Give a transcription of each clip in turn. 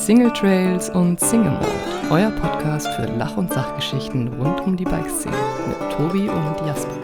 Single Trails und Single Mode, euer Podcast für Lach- und Sachgeschichten rund um die Bikeszene mit Tobi und Jasper.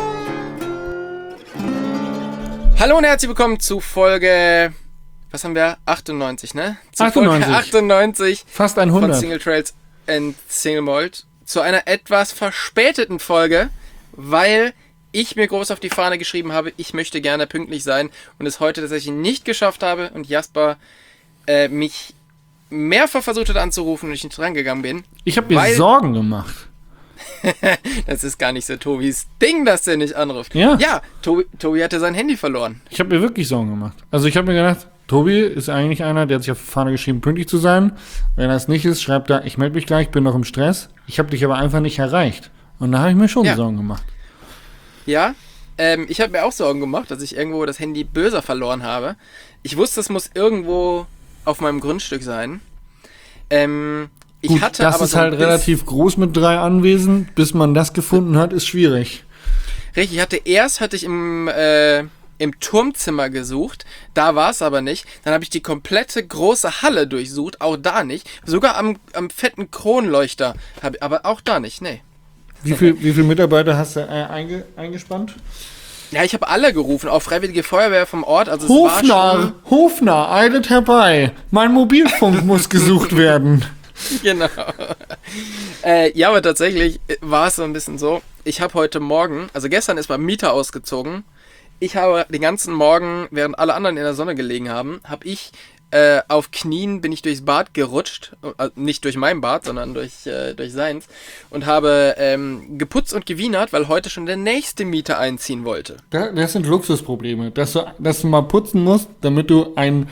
Hallo und herzlich willkommen zu Folge, was haben wir? 98, ne? Zu 98. Folge 98 Fast 100. von Single Trails and Single Mode. Zu einer etwas verspäteten Folge, weil ich mir groß auf die Fahne geschrieben habe, ich möchte gerne pünktlich sein und es heute tatsächlich nicht geschafft habe und Jasper mich mehrfach versucht hat anzurufen und ich nicht rangegangen bin. Ich habe mir Sorgen gemacht. Das ist gar nicht so Tobis Ding, dass der nicht anruft. Ja. Ja, Tobi hatte sein Handy verloren. Ich habe mir wirklich Sorgen gemacht. Also ich habe mir gedacht, Tobi ist eigentlich einer, der hat sich auf die Fahne geschrieben, pünktlich zu sein. Wenn er es nicht ist, schreibt er, ich melde mich gleich, bin noch im Stress. Ich habe dich aber einfach nicht erreicht. Und da habe ich mir schon Sorgen gemacht. Ja, ich habe mir auch Sorgen gemacht, dass ich irgendwo das Handy böser verloren habe. Ich wusste, es muss irgendwo auf meinem Grundstück sein. Gut, das ist halt relativ groß mit 3 Anwesen. Bis man das gefunden hat, ist schwierig. Richtig, hatte ich im Turmzimmer gesucht. Da war es aber nicht. Dann habe ich die komplette große Halle durchsucht. Auch da nicht. Sogar am fetten Kronleuchter. Aber auch da nicht, nee. Wie viele Mitarbeiter hast du eingespannt? Ja, ich habe alle gerufen, auch Freiwillige Feuerwehr vom Ort. Also Hofner, eilet herbei. Mein Mobilfunk muss gesucht werden. Genau. Ja, aber tatsächlich war es so ein bisschen so. Ich habe heute Morgen, also gestern ist mein Mieter ausgezogen. Ich habe den ganzen Morgen, während alle anderen in der Sonne gelegen haben, habe ich auf Knien bin ich durchs Bad gerutscht. Nicht durch mein Bad, sondern durch seins. Und habe geputzt und gewienert, weil heute schon der nächste Mieter einziehen wollte. Das sind Luxusprobleme. Dass du mal putzen musst, damit du einen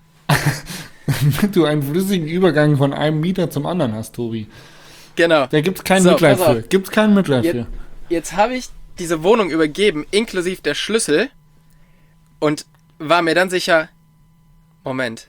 flüssigen Übergang von einem Mieter zum anderen hast, Tobi. Genau. Da gibt's kein Mitleid für. Gibt's kein Mitleid für. Jetzt habe ich diese Wohnung übergeben, inklusive der Schlüssel. Und war mir dann sicher, Moment,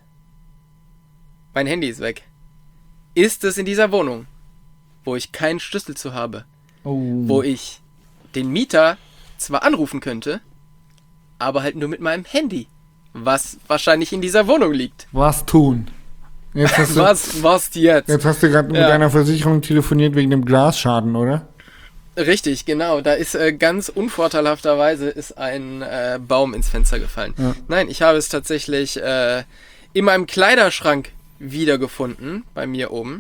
mein Handy ist weg. Ist es in dieser Wohnung, wo ich keinen Schlüssel zu habe, wo ich den Mieter zwar anrufen könnte, aber halt nur mit meinem Handy, was wahrscheinlich in dieser Wohnung liegt. Was tun? Jetzt hast Was jetzt? Jetzt hast du gerade mit einer Versicherung telefoniert wegen dem Glasschaden, oder? Richtig, genau. Da ist ganz unvorteilhafterweise ist ein Baum ins Fenster gefallen. Ja. Nein, ich habe es tatsächlich in meinem Kleiderschrank wiedergefunden, bei mir oben.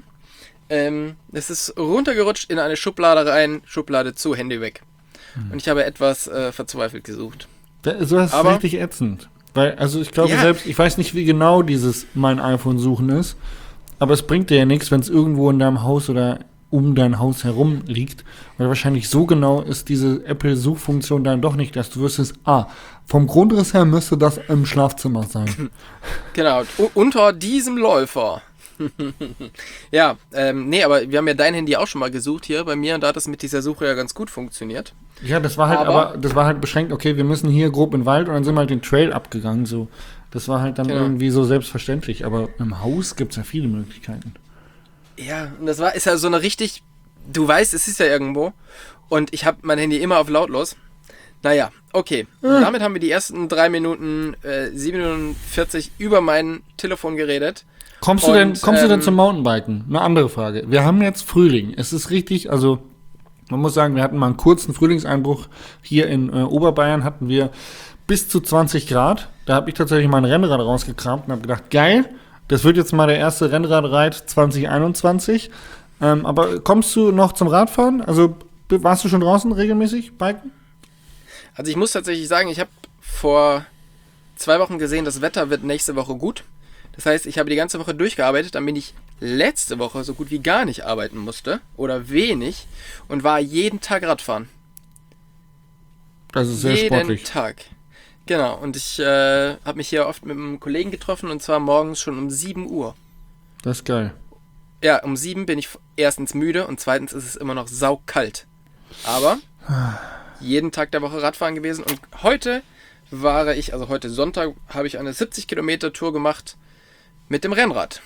Es ist runtergerutscht in eine Schublade rein, Schublade zu, Handy weg. Und ich habe etwas verzweifelt gesucht. Sowas ist richtig ätzend. Weil, also ich glaube selbst, ich weiß nicht, wie genau dieses mein iPhone suchen ist, aber es bringt dir ja nichts, wenn es irgendwo in deinem Haus oder um dein Haus herum liegt. Weil wahrscheinlich so genau ist diese Apple-Suchfunktion dann doch nicht, dass du wüsstest, vom Grundriss her müsste das im Schlafzimmer sein. Genau, unter diesem Läufer. Ja, nee, aber wir haben ja dein Handy auch schon mal gesucht hier bei mir und da hat das mit dieser Suche ja ganz gut funktioniert. Ja, das war halt das war halt beschränkt, okay, wir müssen hier grob in den Wald und dann sind wir halt den Trail abgegangen, so. Das war halt dann irgendwie so selbstverständlich, aber im Haus gibt es ja viele Möglichkeiten. Ja, und ist ja so eine richtig, du weißt, es ist ja irgendwo und ich habe mein Handy immer auf lautlos. Naja, okay. Damit haben wir die ersten 3 Minuten 47 über mein Telefon geredet. Kommst du denn zum Mountainbiken? Eine andere Frage. Wir haben jetzt Frühling. Es ist richtig, also man muss sagen, wir hatten mal einen kurzen Frühlingseinbruch. Hier in Oberbayern hatten wir bis zu 20 Grad. Da habe ich tatsächlich mein Rennrad rausgekramt und habe gedacht, geil, das wird jetzt mal der erste Rennradreit 2021. Aber kommst du noch zum Radfahren? Also warst du schon draußen regelmäßig biken? Also ich muss tatsächlich sagen, ich habe vor 2 Wochen gesehen, das Wetter wird nächste Woche gut. Das heißt, ich habe die ganze Woche durchgearbeitet, damit ich letzte Woche so gut wie gar nicht arbeiten musste oder wenig und war jeden Tag Radfahren. Das ist sehr sportlich. Jeden Tag. Genau, und ich habe mich hier oft mit einem Kollegen getroffen und zwar morgens schon um 7 Uhr. Das ist geil. Ja, um 7 bin ich erstens müde und zweitens ist es immer noch saukalt. Aber jeden Tag der Woche Radfahren gewesen und heute heute Sonntag, habe ich eine 70 Kilometer Tour gemacht mit dem Rennrad.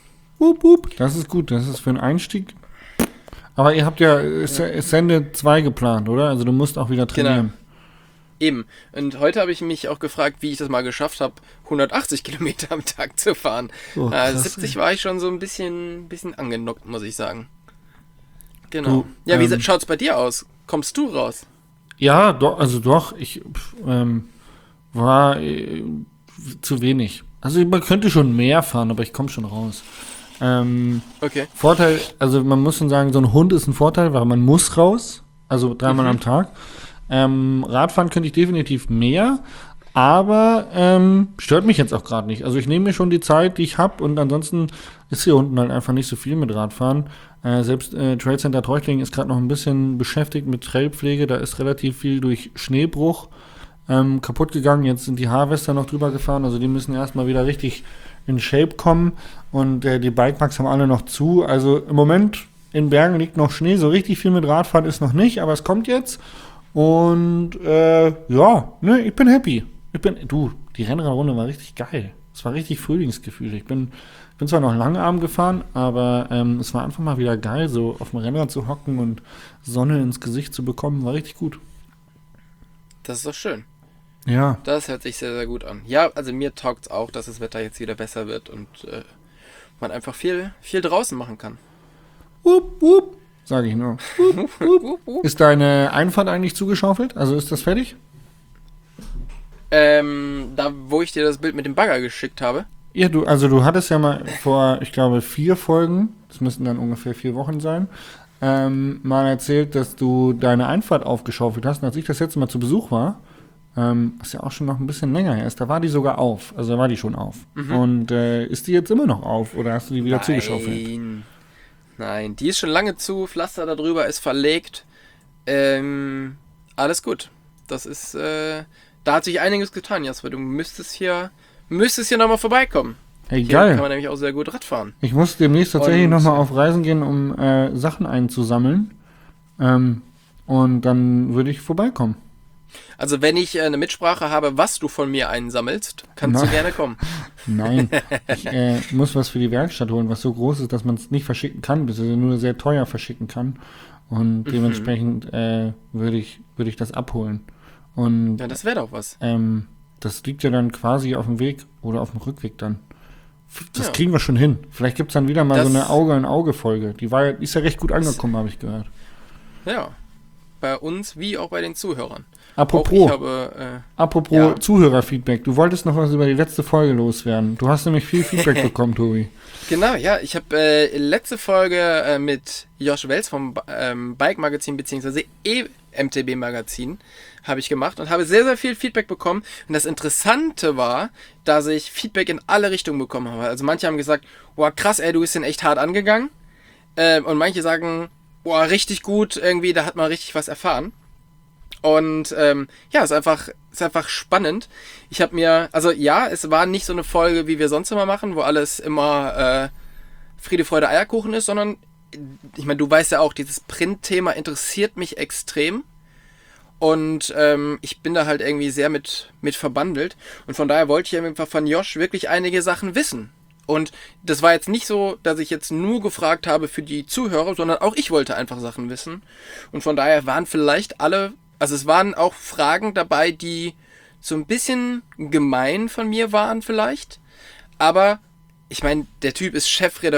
Das ist gut, das ist für einen Einstieg. Aber ihr habt ja Sende 2 geplant, oder? Also du musst auch wieder trainieren. Genau. Eben. Und heute habe ich mich auch gefragt, wie ich das mal geschafft habe, 180 Kilometer am Tag zu fahren. Oh, krass, 70 war ich schon so ein bisschen angenockt, muss ich sagen. Genau. Du, Ja, wie schaut's bei dir aus? Kommst du raus? Ja, doch, ich war zu wenig. Also man könnte schon mehr fahren, aber ich komme schon raus. Okay. Vorteil, also man muss schon sagen, so ein Hund ist ein Vorteil, weil man muss raus, also 3-mal am Tag. Radfahren könnte ich definitiv mehr, aber stört mich jetzt auch gerade nicht. Also ich nehme mir schon die Zeit, die ich habe, und ansonsten ist hier unten halt einfach nicht so viel mit Radfahren. Selbst Trade Center Treuchtlingen ist gerade noch ein bisschen beschäftigt mit Trailpflege, da ist relativ viel durch Schneebruch kaputt gegangen. Jetzt sind die Harvester noch drüber gefahren, also die müssen erstmal wieder richtig in Shape kommen, und die Bikeparks haben alle noch zu. Also im Moment in Bergen liegt noch Schnee, so richtig viel mit Radfahren ist noch nicht, aber es kommt jetzt. Und ich bin happy. Die Rennradrunde war richtig geil. Es war richtig Frühlingsgefühl. Ich bin zwar noch Langarm gefahren, aber es war einfach mal wieder geil, so auf dem Rennrad zu hocken und Sonne ins Gesicht zu bekommen. War richtig gut. Das ist doch schön. Ja. Das hört sich sehr, sehr gut an. Ja, also mir taugt's auch, dass das Wetter jetzt wieder besser wird und man einfach viel draußen machen kann. Wupp, wupp, sage ich nur. Wupp, wupp. Ist deine Einfahrt eigentlich zugeschaufelt? Also ist das fertig? Da, wo ich dir das Bild mit dem Bagger geschickt habe. Ja, du hattest ja mal vor, ich glaube, 4 Folgen, das müssten dann ungefähr 4 Wochen sein, mal erzählt, dass du deine Einfahrt aufgeschaufelt hast. Und als ich das letzte Mal zu Besuch war, was ja auch schon noch ein bisschen länger her ist, da war die sogar auf. Also da war die schon auf. Und ist die jetzt immer noch auf oder hast du die wieder zugeschaufelt? Nein, die ist schon lange zu, Pflaster darüber ist verlegt. Alles gut. Das ist, da hat sich einiges getan, Jasper. Du müsstest hier nochmal vorbeikommen. Hey, hier geil. kann man nämlich auch sehr gut Rad fahren. Ich muss demnächst tatsächlich nochmal auf Reisen gehen, um Sachen einzusammeln. Und dann würde ich vorbeikommen. Also wenn ich eine Mitsprache habe, was du von mir einsammelst, kannst du gerne kommen. Nein, ich muss was für die Werkstatt holen, was so groß ist, dass man es nicht verschicken kann, beziehungsweise nur sehr teuer verschicken kann. Und dementsprechend würde ich das abholen. Und ja, das wäre doch was. das liegt ja dann quasi auf dem Weg oder auf dem Rückweg dann. Das kriegen wir schon hin. Vielleicht gibt es dann wieder mal so eine Auge-in-Auge-Folge. Die ist ja recht gut angekommen, habe ich gehört. Ja, bei uns wie auch bei den Zuhörern. Apropos ja. Zuhörerfeedback. Du wolltest noch was über die letzte Folge loswerden. Du hast nämlich viel Feedback bekommen, Tobi. Genau, ja. Ich habe letzte Folge mit Josh Wels vom Bike Magazin bzw. EMTB Magazin habe ich gemacht und habe sehr, sehr viel Feedback bekommen. Und das Interessante war, dass ich Feedback in alle Richtungen bekommen habe. Also manche haben gesagt, boah krass, ey, du bist den echt hart angegangen. Und manche sagen, boah, richtig gut, irgendwie, da hat man richtig was erfahren. Und ist einfach spannend. Ich habe mir, also ja, es war nicht so eine Folge, wie wir sonst immer machen, wo alles immer Friede, Freude, Eierkuchen ist, sondern, ich meine, du weißt ja auch, dieses Print-Thema interessiert mich extrem. Und ich bin da halt irgendwie sehr mit verbandelt. Und von daher wollte ich einfach von Josh wirklich einige Sachen wissen. Und das war jetzt nicht so, dass ich jetzt nur gefragt habe für die Zuhörer, sondern auch ich wollte einfach Sachen wissen. Und von daher waren vielleicht es waren auch Fragen dabei, die so ein bisschen gemein von mir waren vielleicht. Aber ich meine, der Typ ist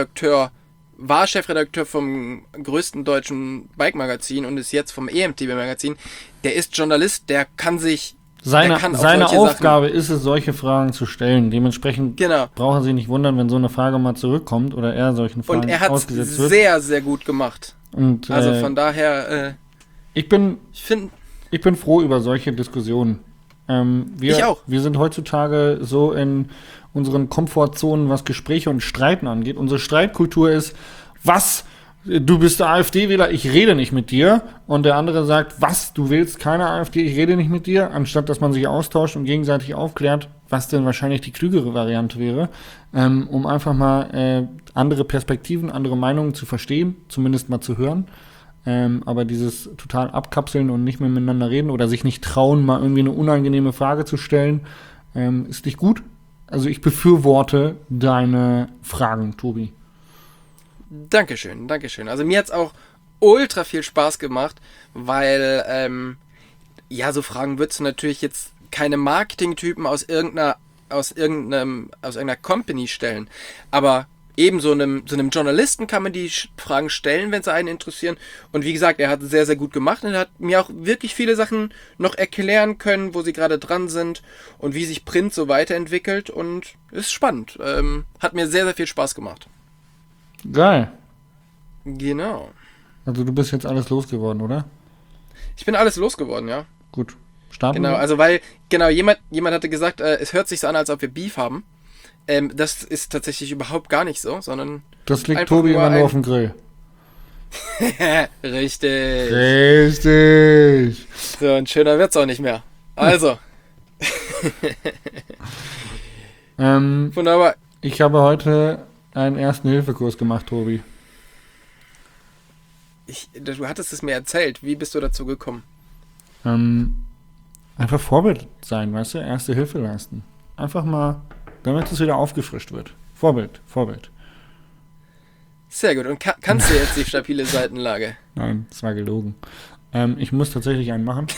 war Chefredakteur vom größten deutschen Bike-Magazin und ist jetzt vom EMTB-Magazin. Der ist Journalist, der kann sich... Seine Aufgabe ist es, solche Fragen zu stellen. Dementsprechend brauchen Sie nicht wundern, wenn so eine Frage mal zurückkommt oder er solchen Fragen ausgesetzt wird. Und er hat es sehr, sehr gut gemacht. Und, also von daher... Ich bin froh über solche Diskussionen. Ich auch. Wir sind heutzutage so in unseren Komfortzonen, was Gespräche und Streiten angeht. Unsere Streitkultur ist, was? Du bist der AfD-Wähler, ich rede nicht mit dir. Und der andere sagt, was? Du willst keine AfD, ich rede nicht mit dir. Anstatt, dass man sich austauscht und gegenseitig aufklärt, was denn wahrscheinlich die klügere Variante wäre, um einfach mal andere Perspektiven, andere Meinungen zu verstehen, zumindest mal zu hören. Aber dieses total abkapseln und nicht mehr miteinander reden oder sich nicht trauen, mal irgendwie eine unangenehme Frage zu stellen, ist nicht gut. Also ich befürworte deine Fragen, Tobi. Dankeschön. Also mir hat's auch ultra viel Spaß gemacht, weil ja, so Fragen würdest du natürlich jetzt keine Marketing-Typen aus irgendeiner Company stellen. Aber eben so einem Journalisten kann man die Fragen stellen, wenn sie einen interessieren. Und wie gesagt, er hat es sehr, sehr gut gemacht und er hat mir auch wirklich viele Sachen noch erklären können, wo sie gerade dran sind und wie sich Print so weiterentwickelt. Und ist spannend. Hat mir sehr, sehr viel Spaß gemacht. Geil. Genau. Also du bist jetzt alles losgeworden, oder? Ich bin alles losgeworden, ja. Gut. Starten Genau, wir? also weil, jemand hatte gesagt, es hört sich so an, als ob wir Beef haben. Das ist tatsächlich überhaupt gar nicht so, sondern... Das liegt einfach Tobi nur immer nur auf dem Grill. Richtig. Richtig. So, ein schöner wird's auch nicht mehr. Also. Wunderbar. Ich habe heute einen Ersten-Hilfe-Kurs gemacht, Tobi. Du hattest es mir erzählt. Wie bist du dazu gekommen? Einfach Vorbild sein, weißt du? Erste Hilfe leisten. Einfach mal, damit es wieder aufgefrischt wird. Vorbild. Sehr gut. Und kannst du jetzt die stabile Seitenlage? Nein, das war gelogen. Ich muss tatsächlich einen machen.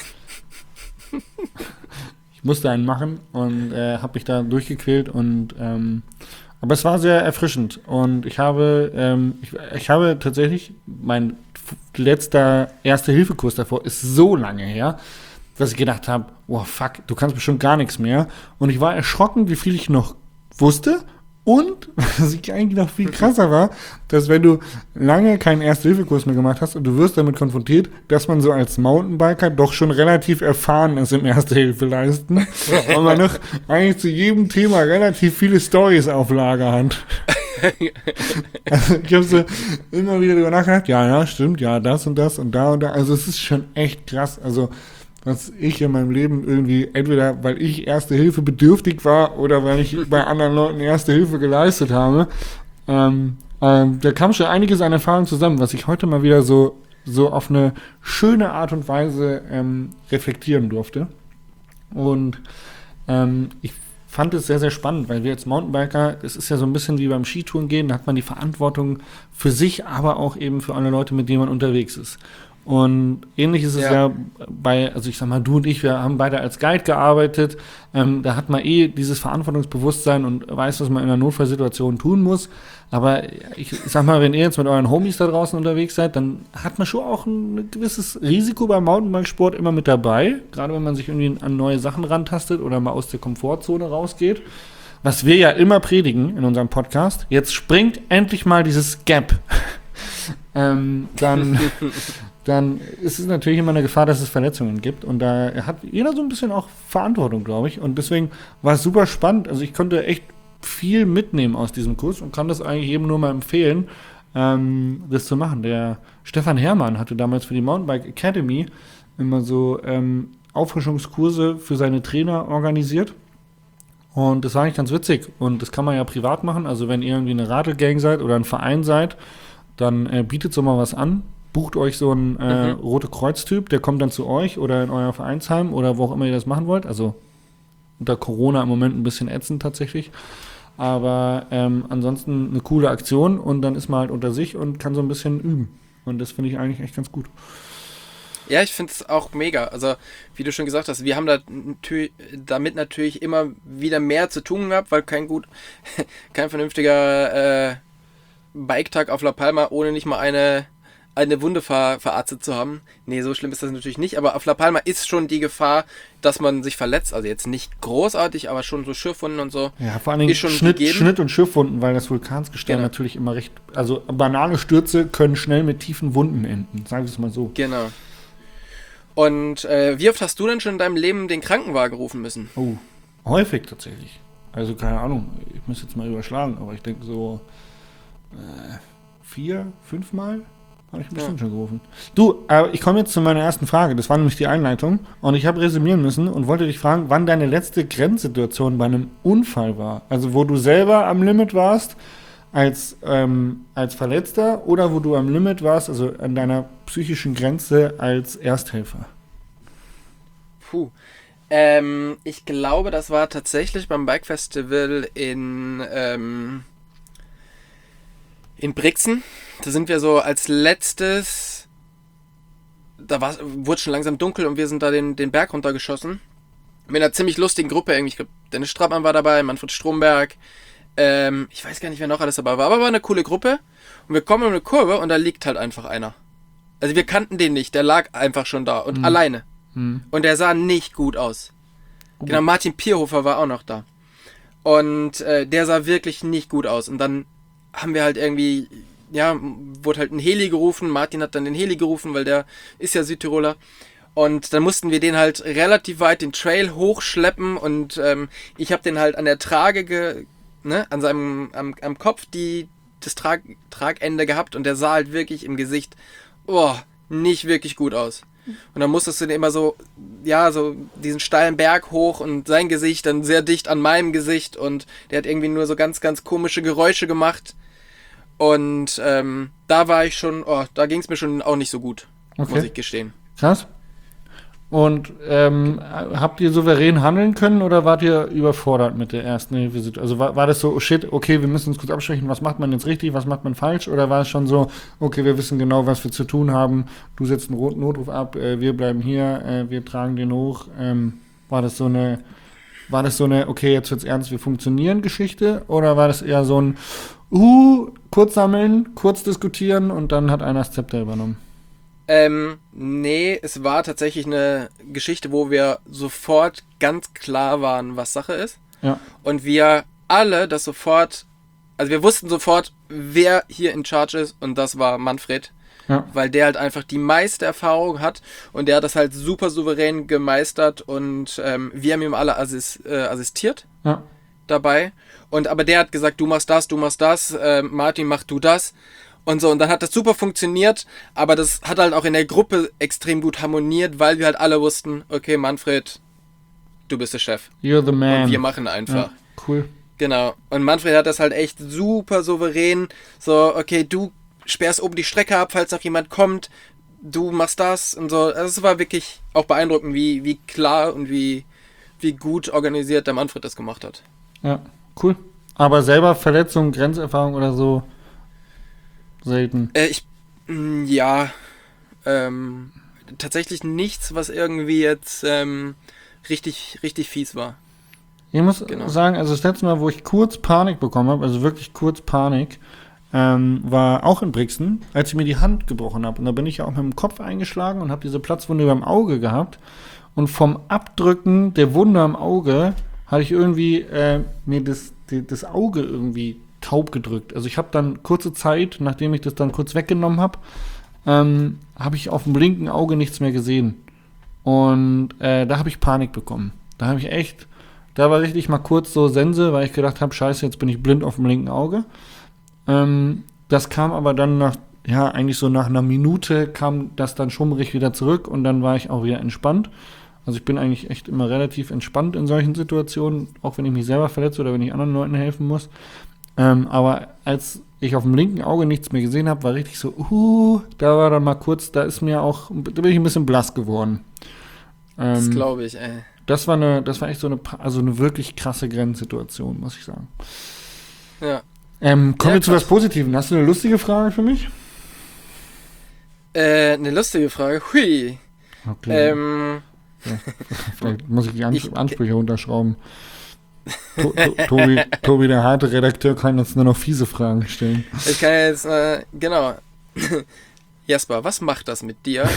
Ich musste einen machen und habe mich da durchgequält und aber es war sehr erfrischend und ich habe tatsächlich mein letzter Erste-Hilfe-Kurs davor ist so lange her, dass ich gedacht habe, wow, fuck, du kannst bestimmt gar nichts mehr. Und ich war erschrocken, wie viel ich noch wusste. Und, was ich eigentlich noch viel krasser war, dass wenn du lange keinen Erste-Hilfe-Kurs mehr gemacht hast und du wirst damit konfrontiert, dass man so als Mountainbiker doch schon relativ erfahren ist im Erste-Hilfe leisten. Und man noch eigentlich zu jedem Thema relativ viele Storys auf Lager hat. Also ich habe so immer wieder drüber nachgedacht, ja, stimmt, ja, das und das und da und da. Also es ist schon echt krass. Also was ich in meinem Leben irgendwie, entweder weil ich Erste Hilfe bedürftig war oder weil ich bei anderen Leuten Erste Hilfe geleistet habe, da kam schon einiges an Erfahrung zusammen, was ich heute mal wieder so auf eine schöne Art und Weise reflektieren durfte. Und ich fand es sehr, sehr spannend, weil wir als Mountainbiker, es ist ja so ein bisschen wie beim Skitouren gehen, da hat man die Verantwortung für sich, aber auch eben für alle Leute, mit denen man unterwegs ist. Und ähnlich ist es ja also ich sag mal, du und ich, wir haben beide als Guide gearbeitet, da hat man dieses Verantwortungsbewusstsein und weiß, was man in einer Notfallsituation tun muss. Aber ich sag mal, wenn ihr jetzt mit euren Homies da draußen unterwegs seid, dann hat man schon auch ein gewisses Risiko beim Mountainbikesport immer mit dabei, gerade wenn man sich irgendwie an neue Sachen rantastet oder mal aus der Komfortzone rausgeht. Was wir ja immer predigen in unserem Podcast, jetzt springt endlich mal dieses Gap. Dann ist es natürlich immer eine Gefahr, dass es Verletzungen gibt. Und da hat jeder so ein bisschen auch Verantwortung, glaube ich. Und deswegen war es super spannend. Also ich konnte echt viel mitnehmen aus diesem Kurs und kann das eigentlich jedem nur mal empfehlen, das zu machen. Der Stefan Herrmann hatte damals für die Mountainbike Academy immer so Auffrischungskurse für seine Trainer organisiert. Und das war eigentlich ganz witzig. Und das kann man ja privat machen. Also wenn ihr irgendwie eine Radlgang seid oder ein Verein seid, dann bietet so mal was an. Bucht euch so einen Rote Kreuz-Typ, der kommt dann zu euch oder in euer Vereinsheim oder wo auch immer ihr das machen wollt. Also unter Corona im Moment ein bisschen ätzend tatsächlich. Aber ansonsten eine coole Aktion und dann ist man halt unter sich und kann so ein bisschen üben. Und das finde ich eigentlich echt ganz gut. Ja, ich finde es auch mega. Also, wie du schon gesagt hast, wir haben damit natürlich immer wieder mehr zu tun gehabt, weil kein vernünftiger Biketag auf La Palma ohne nicht mal eine Wunde verarztet zu haben. Nee, so schlimm ist das natürlich nicht, aber auf La Palma ist schon die Gefahr, dass man sich verletzt. Also jetzt nicht großartig, aber schon so Schürfwunden und so. Ja, vor allen Dingen Schnitt und Schürfwunden, weil das Vulkansgestein natürlich immer recht, also banale Stürze können schnell mit tiefen Wunden enden, sagen wir es mal so. Genau. Und wie oft hast du denn schon in deinem Leben den Krankenwagen rufen müssen? Oh, häufig tatsächlich. Also keine Ahnung, ich muss jetzt mal überschlagen, aber ich denke so 4, 5 Mal habe ich bestimmt schon gerufen. Du, aber ich komme jetzt zu meiner ersten Frage. Das war nämlich die Einleitung. Und ich habe resümieren müssen und wollte dich fragen, wann deine letzte Grenzsituation bei einem Unfall war. Also wo du selber am Limit warst als Verletzter oder wo du am Limit warst, also an deiner psychischen Grenze als Ersthelfer. Puh. Ich glaube, das war tatsächlich beim Bike Festival in Brixen. Da sind wir so als letztes wurde schon langsam dunkel und wir sind da den Berg runtergeschossen. Mit einer ziemlich lustigen Gruppe irgendwie. Ich glaube, Dennis Strappmann war dabei, Manfred Stromberg. Ich weiß gar nicht, wer noch alles dabei war, aber war eine coole Gruppe. Und wir kommen in eine Kurve und da liegt halt einfach einer. Also wir kannten den nicht, der lag einfach schon da und alleine. Und der sah nicht gut aus. Genau, Martin Pierhofer war auch noch da. Und der sah wirklich nicht gut aus. Und dann haben wir halt irgendwie, wurde halt ein Heli gerufen. Martin hat dann den Heli gerufen, weil der ist ja Südtiroler. Und dann mussten wir den halt relativ weit den Trail hochschleppen. Und ich habe den halt an der Trage, an seinem, am Kopf das Tragende gehabt. Und der sah halt wirklich im Gesicht, nicht wirklich gut aus. Und dann musstest du den immer so diesen steilen Berg hoch und sein Gesicht dann sehr dicht an meinem Gesicht und der hat irgendwie nur so ganz, ganz komische Geräusche gemacht. Und da war ich schon, da ging es mir schon auch nicht so gut, muss ich gestehen. Krass. Und habt ihr souverän handeln können oder wart ihr überfordert mit der ersten Hilfe? Also war das so, oh shit, okay, wir müssen uns kurz absprechen, was macht man jetzt richtig, was macht man falsch? Oder war es schon so, okay, wir wissen genau, was wir zu tun haben, du setzt einen roten Notruf ab, wir bleiben hier, wir tragen den hoch? War das so eine, okay, jetzt wird's ernst, wir funktionieren Geschichte? Oder war das eher so ein, kurz sammeln, kurz diskutieren und dann hat einer das Zepter übernommen? Nee, es war tatsächlich eine Geschichte, wo wir sofort ganz klar waren, was Sache ist. Ja. Und wir alle das sofort, also wir wussten sofort, wer hier in Charge ist und das war Manfred. Ja. Weil der halt einfach die meiste Erfahrung hat und der hat das halt super souverän gemeistert und wir haben ihm alle assistiert dabei. Aber der hat gesagt, du machst das, Martin, mach du das. Und so, und dann hat das super funktioniert, aber das hat halt auch in der Gruppe extrem gut harmoniert, weil wir halt alle wussten, okay, Manfred, du bist der Chef. You're the man. Und wir machen einfach. Ja, cool. Genau. Und Manfred hat das halt echt super souverän, so, okay, du sperrst oben die Strecke ab, falls noch jemand kommt, du machst das und so. Also es war wirklich auch beeindruckend, wie klar und wie gut organisiert der Manfred das gemacht hat. Ja, cool. Aber selber Verletzungen, Grenzerfahrung oder so? Selten. Tatsächlich nichts, was irgendwie jetzt richtig, richtig fies war. Ich muss sagen, also das letzte Mal, wo ich kurz Panik bekommen habe, also wirklich kurz Panik, war auch in Brixen, als ich mir die Hand gebrochen habe. Und da bin ich ja auch mit dem Kopf eingeschlagen und habe diese Platzwunde beim Auge gehabt. Und vom Abdrücken der Wunde am Auge hatte ich irgendwie mir das Auge irgendwie taub gedrückt. Also ich habe dann kurze Zeit, nachdem ich das dann kurz weggenommen habe, habe ich auf dem linken Auge nichts mehr gesehen. Und da habe ich Panik bekommen. Da war richtig mal kurz so Sense, weil ich gedacht habe, scheiße, jetzt bin ich blind auf dem linken Auge. Das kam aber dann eigentlich so nach einer Minute kam das dann schummrig wieder zurück und dann war ich auch wieder entspannt. Also ich bin eigentlich echt immer relativ entspannt in solchen Situationen, auch wenn ich mich selber verletze oder wenn ich anderen Leuten helfen muss. Aber als ich auf dem linken Auge nichts mehr gesehen habe, war richtig so, da war dann mal kurz, da bin ich ein bisschen blass geworden. Das glaube ich, ey. Das war echt so eine wirklich krasse Grenzsituation, muss ich sagen. Ja. Kommen wir zu was Positiven. Hast du eine lustige Frage für mich? Eine lustige Frage? Hui. Okay. Vielleicht muss ich die Ansprüche runterschrauben. Tobi, der harte Redakteur, kann jetzt nur noch fiese Fragen stellen. Ich kann jetzt, genau. Jasper, was macht das mit dir?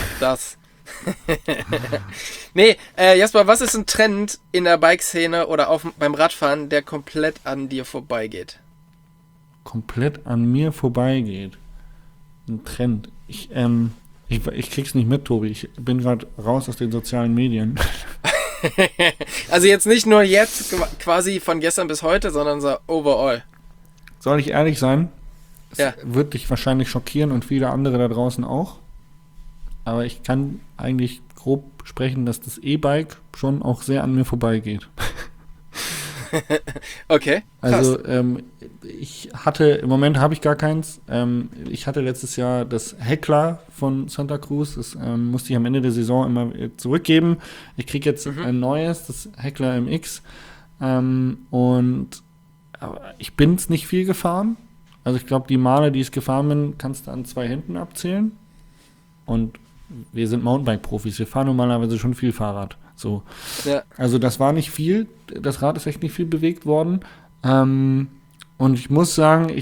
Nee, Jasper, was ist ein Trend in der Bikeszene oder beim Radfahren, der komplett an dir vorbeigeht? Komplett an mir vorbeigeht? Ein Trend. Ich krieg's nicht mit, Tobi. Ich bin gerade raus aus den sozialen Medien. Also jetzt nicht nur jetzt, quasi von gestern bis heute, sondern so overall. Soll ich ehrlich sein? Es wird dich wahrscheinlich schockieren und viele andere da draußen auch. Aber ich kann eigentlich grob sprechen, dass das E-Bike schon auch sehr an mir vorbeigeht. Okay, krass. Also im Moment habe ich gar keins. Ich hatte letztes Jahr das Heckler von Santa Cruz. Das musste ich am Ende der Saison immer zurückgeben. Ich kriege jetzt ein neues, das Heckler MX. Und ich bin es nicht viel gefahren. Also ich glaube, die Male, die ich gefahren bin, kannst du an 2 Händen abzählen. Und wir sind Mountainbike-Profis, wir fahren normalerweise schon viel Fahrrad. So. Ja. Also das war nicht viel, das Rad ist echt nicht viel bewegt worden. Und ich muss sagen,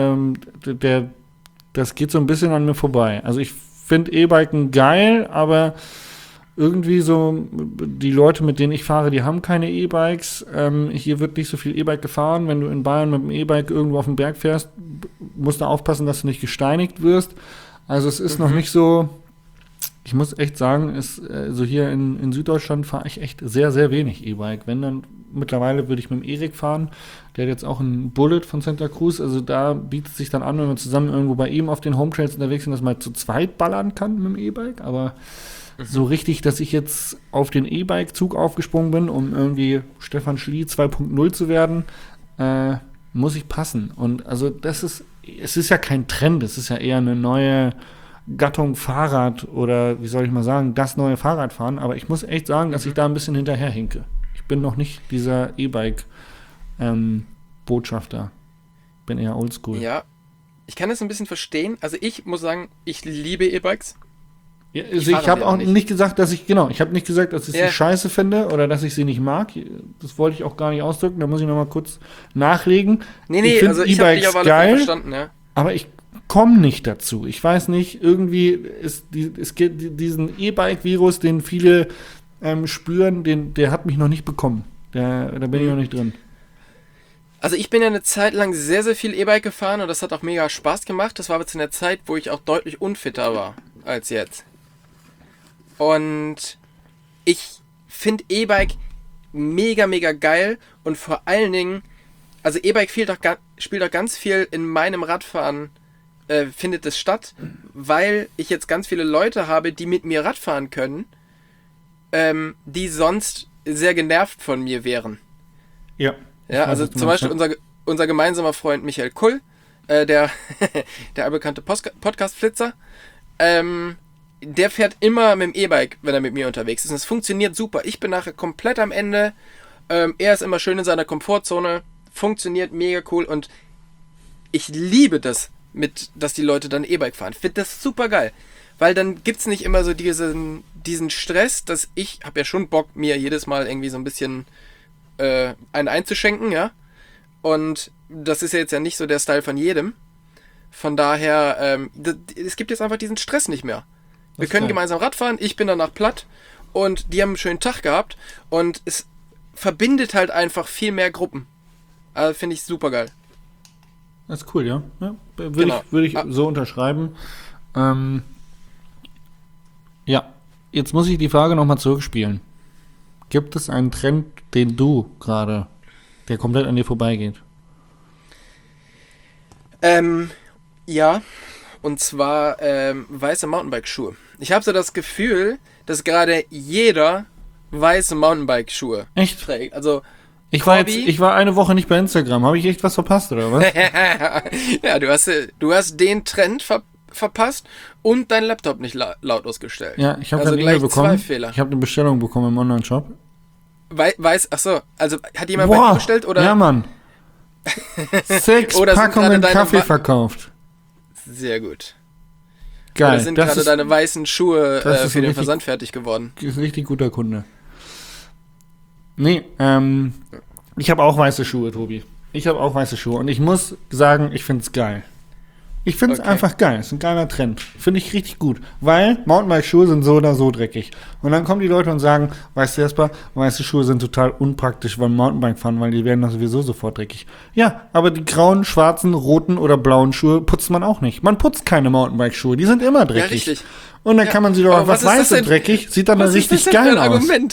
das geht so ein bisschen an mir vorbei. Also ich finde E-Biken geil, aber irgendwie so, die Leute, mit denen ich fahre, die haben keine E-Bikes. Hier wird nicht so viel E-Bike gefahren. Wenn du in Bayern mit dem E-Bike irgendwo auf den Berg fährst, musst du aufpassen, dass du nicht gesteinigt wirst. Also es ist noch nicht so, ich muss echt sagen, also hier in Süddeutschland fahre ich echt sehr, sehr wenig E-Bike. Wenn dann, mittlerweile würde ich mit dem Erik fahren. Der hat jetzt auch einen Bullet von Santa Cruz. Also da bietet sich dann an, wenn wir zusammen irgendwo bei ihm auf den Hometrails unterwegs sind, dass man zu zweit ballern kann mit dem E-Bike. Aber so richtig, dass ich jetzt auf den E-Bike-Zug aufgesprungen bin, um irgendwie Stefan Schlie 2.0 zu werden, muss ich passen. Und also es ist ja kein Trend, es ist ja eher eine neue Gattung Fahrrad oder wie soll ich mal sagen, das neue Fahrradfahren. Aber ich muss echt sagen, dass ich da ein bisschen hinterherhinke. Ich bin noch nicht dieser E-Bike-Botschafter. Bin eher oldschool. Ja, ich kann das ein bisschen verstehen. Also ich muss sagen, ich liebe E-Bikes. Ja, also ich habe auch nicht gesagt, dass ich sie scheiße finde oder dass ich sie nicht mag. Das wollte ich auch gar nicht ausdrücken. Da muss ich noch mal kurz nachlegen. Nee, also ich habe dich auf alle Fälle verstanden, ja. Aber ich komme nicht dazu. Ich weiß nicht, irgendwie es gibt diesen E-Bike-Virus, den viele spüren, der hat mich noch nicht bekommen. Da bin ich noch nicht drin. Also ich bin ja eine Zeit lang sehr, sehr viel E-Bike gefahren und das hat auch mega Spaß gemacht. Das war aber zu einer Zeit, wo ich auch deutlich unfitter war als jetzt. Und ich finde E-Bike mega, mega geil und vor allen Dingen, also E-Bike spielt auch ganz viel in meinem Radfahren, findet es statt, weil ich jetzt ganz viele Leute habe, die mit mir Radfahren können, die sonst sehr genervt von mir wären. Ja. Ja, also zum Beispiel unser gemeinsamer Freund Michael Kull, der allbekannte Podcast-Flitzer, der fährt immer mit dem E-Bike, wenn er mit mir unterwegs ist. Und es funktioniert super. Ich bin nachher komplett am Ende. Er ist immer schön in seiner Komfortzone. Funktioniert mega cool. Und ich liebe das, dass die Leute dann E-Bike fahren. Ich finde das super geil. Weil dann gibt es nicht immer so diesen Stress, dass ich habe ja schon Bock, mir jedes Mal irgendwie so ein bisschen einen einzuschenken, ja. Und das ist ja jetzt ja nicht so der Style von jedem. Von daher, es gibt jetzt einfach diesen Stress nicht mehr. Wir können gemeinsam Radfahren, ich bin danach platt und die haben einen schönen Tag gehabt und es verbindet halt einfach viel mehr Gruppen. Also finde ich super geil. Das ist cool, ja. Würde ich so unterschreiben. Ja, jetzt muss ich die Frage nochmal zurückspielen. Gibt es einen Trend, den du gerade, der komplett an dir vorbeigeht? Ja, und zwar weiße Mountainbike-Schuhe. Ich habe so das Gefühl, dass gerade jeder weiße Mountainbike-Schuhe trägt. Also ich war eine Woche nicht bei Instagram. Habe ich echt was verpasst, oder was? Ja, du hast den Trend verpasst und dein Laptop nicht lautlos gestellt. Ja, ich habe eine E-Mail bekommen. 2 Fehler. Ich habe eine Bestellung bekommen im Online-Shop. Achso, also hat jemand bei dir bestellt, oder? Ja, Mann. 6 Packungen Kaffee verkauft. Sehr gut. Geil. Oder sind gerade deine weißen Schuhe für den Versand fertig geworden? Richtig guter Kunde. Nee, ich habe auch weiße Schuhe, Tobi. Ich habe auch weiße Schuhe und ich muss sagen, ich finde es geil. Ich finde es einfach geil. Es ist ein geiler Trend. Finde ich richtig gut. Weil Mountainbike-Schuhe sind so oder so dreckig. Und dann kommen die Leute und sagen, weißt du, Jasper, weiße Schuhe sind total unpraktisch beim Mountainbike-Fahren, weil die werden doch sowieso sofort dreckig. Ja, aber die grauen, schwarzen, roten oder blauen Schuhe putzt man auch nicht. Man putzt keine Mountainbike-Schuhe. Die sind immer dreckig. Ja, richtig. Und dann kann man sie doch was weiß und dreckig, sieht dann richtig geil aus. Argument?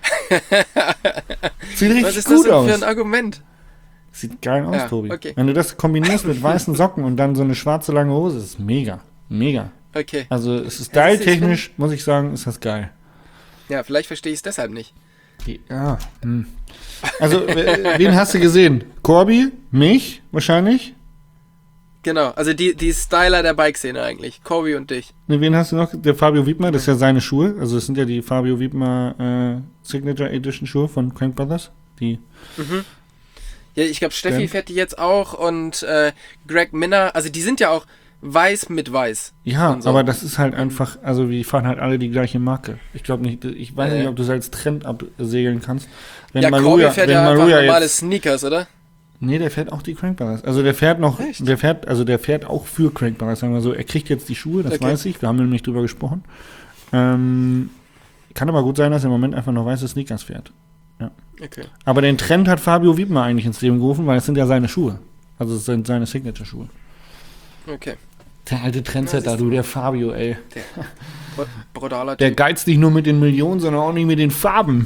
Sieht richtig gut aus. Was ist das denn für ein Argument? Sieht geil aus, Tobi. Okay. Wenn du das kombinierst mit weißen Socken und dann so eine schwarze lange Hose, ist mega. Mega. Okay. Also es ist style-technisch, muss ich sagen, ist das geil. Ja, vielleicht verstehe ich es deshalb nicht. Ja. Also, wen hast du gesehen? Corby? Mich? Wahrscheinlich? Genau, also die Styler der Bike-Szene eigentlich. Corby und dich. Ne, wen hast du noch? Der Fabio Wiedmer, das ist ja seine Schuhe. Also es sind ja die Fabio Wiedmer Signature Edition Schuhe von Crank Brothers. Die Ja, ich glaube, Steffi fährt die jetzt auch und Greg Minner, also die sind ja auch weiß mit weiß. Ja, und so. aber das ist halt einfach, also wir fahren halt alle die gleiche Marke. Ich glaube nicht, ich weiß nicht, ob du es als Trend absegeln kannst. Wenn Corby fährt ja einfach Maruja normale jetzt, Sneakers, oder? nee, der fährt auch die Crankbarras. Also der fährt noch, Echt? der fährt auch für Crankbarras, sagen wir so. Er kriegt jetzt die Schuhe, das Okay. weiß ich, wir haben nämlich drüber gesprochen. Kann aber gut sein, dass er im Moment einfach noch weiße Sneakers fährt. Okay. Aber den Trend hat Fabio Wiedmer eigentlich ins Leben gerufen, weil es sind ja seine Schuhe. Also es sind seine Signature-Schuhe. Okay. Der alte Trendsetter, du, der Fabio, ey. Brutaler Der Typ. geizt nicht nur mit den Millionen, sondern auch nicht mit den Farben.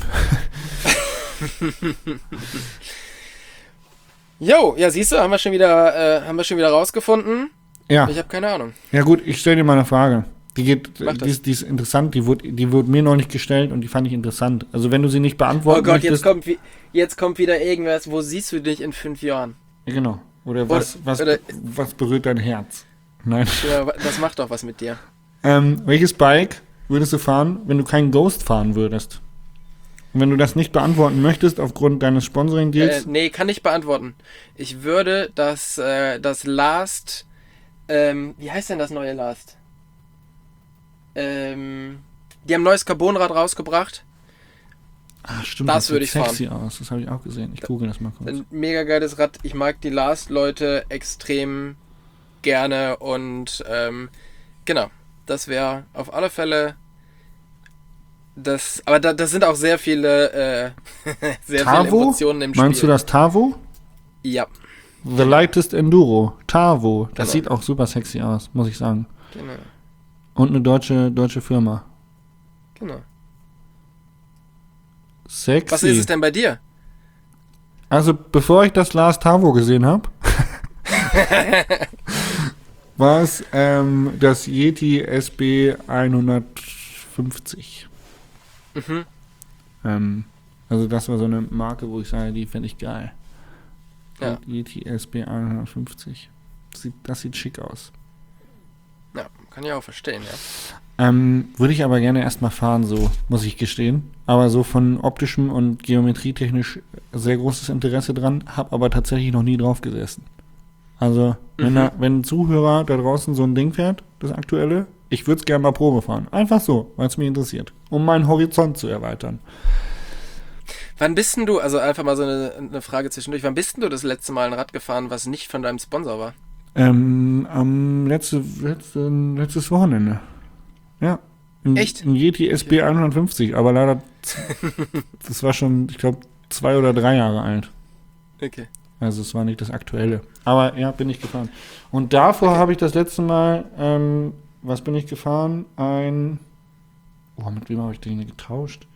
Jo, ja, siehst du, haben wir schon wieder rausgefunden. Ja, Ich habe keine Ahnung. ja gut, ich stelle dir mal eine Frage. Die Mach das. ist interessant, die wurde mir noch nicht gestellt und die fand ich interessant. Also wenn du sie nicht Oh beantworten Gott, möchtest... jetzt kommt wieder irgendwas. Wo siehst du dich in 5 Jahren? Ja, genau. Oder was berührt dein Herz? Nein. Ja, das macht doch was mit dir. Welches Bike würdest du fahren, wenn du keinen Ghost fahren würdest? Und wenn du das nicht beantworten möchtest aufgrund deines Sponsoring-Deals... Nee, kann ich beantworten. Ich würde das Last, wie heißt denn das neue Last? Die haben ein neues Carbonrad rausgebracht. stimmt, das sieht würde ich sexy aus. Das habe ich auch gesehen. Ich google das mal kurz. Ein mega geiles Rad. Ich mag die Last-Leute extrem gerne und genau, das wäre auf alle Fälle das. Aber das sind auch sehr viele viele Emotionen im Spiel. Meinst du das Tavo? Ja, The Lightest Enduro. Tavo. Das Genau. sieht auch super sexy aus, muss ich sagen. genau. Und eine deutsche Firma. Genau. Sexy. Was ist es denn bei dir? Also, bevor ich das Last Tavo gesehen habe, war es das Yeti SB 150. Also, das war so eine Marke, wo ich sage, die fände ich geil. Ja. Yeti SB 150. Das sieht schick aus. Ja, kann ich auch verstehen, ja. Würde ich aber gerne erstmal fahren, so, muss ich gestehen. Aber so von optischem und geometrietechnisch sehr großes Interesse dran, habe aber tatsächlich noch nie drauf gesessen. Also, wenn ein Zuhörer da draußen so ein Ding fährt, das aktuelle, ich würde es gerne mal Probe fahren. Einfach so, weil es mich interessiert. Um meinen Horizont zu erweitern. Wann bist denn du, also einfach mal so eine Frage zwischendurch, wann bist denn du das letzte Mal ein Rad gefahren, was nicht von deinem Sponsor war? Letztes Wochenende. Ja. Echt? Ein Yeti SB 150, aber leider, das war schon, ich glaube, 2 oder 3 Jahre alt. Okay. Also es war nicht das Aktuelle. Aber ja, bin ich gefahren. Und davor habe ich das letzte Mal, was bin ich gefahren? Mit wem habe ich den getauscht?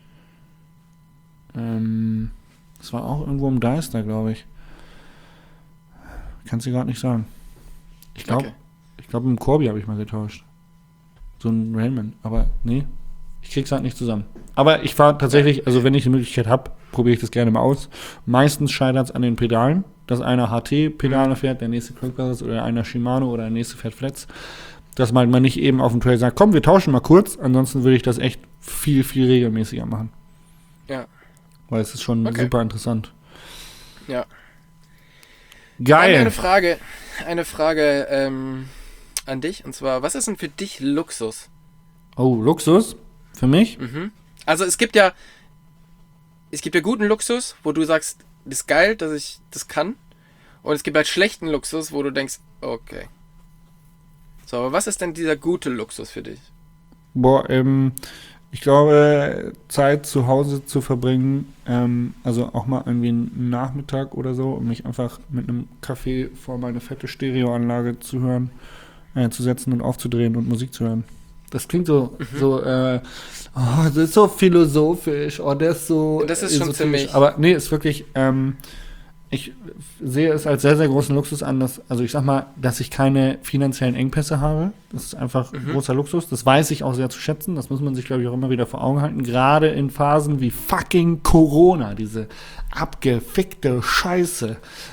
Das war auch irgendwo im Deister, glaube ich. Kannst du gerade nicht sagen. Ich glaube, im Corby habe ich mal getauscht. So ein Railman. Aber nee, ich krieg's halt nicht zusammen. Aber ich fahre tatsächlich, also wenn ich die Möglichkeit habe, probiere ich das gerne mal aus. Meistens scheitert es an den Pedalen, dass einer HT-Pedale fährt, der nächste Crankbarras oder einer Shimano oder der nächste fährt Flats. Dass man nicht eben auf dem Trail sagt, komm, wir tauschen mal kurz. Ansonsten würde ich das echt viel, viel regelmäßiger machen. Ja. Weil es ist schon super interessant. Ja. Geil. Eine Frage an dich, und zwar, was ist denn für dich Luxus? Oh, Luxus? Für mich? Also es gibt ja guten Luxus, wo du sagst, das ist geil, dass ich das kann. Und es gibt halt schlechten Luxus, wo du denkst, okay. So, aber was ist denn dieser gute Luxus für dich? Boah, ich glaube, Zeit zu Hause zu verbringen, also auch mal irgendwie einen Nachmittag oder so, um mich einfach mit einem Kaffee vor meine fette Stereoanlage zu setzen und aufzudrehen und Musik zu hören. Das klingt das ist so philosophisch, das ist so... Das ist schon ziemlich... Aber nee, ist wirklich, ich sehe es als sehr, sehr großen Luxus an, also ich sag mal, dass ich keine finanziellen Engpässe habe. Das ist einfach großer Luxus. Das weiß ich auch sehr zu schätzen. Das muss man sich, glaube ich, auch immer wieder vor Augen halten. Gerade in Phasen wie fucking Corona, diese abgefickte Scheiße.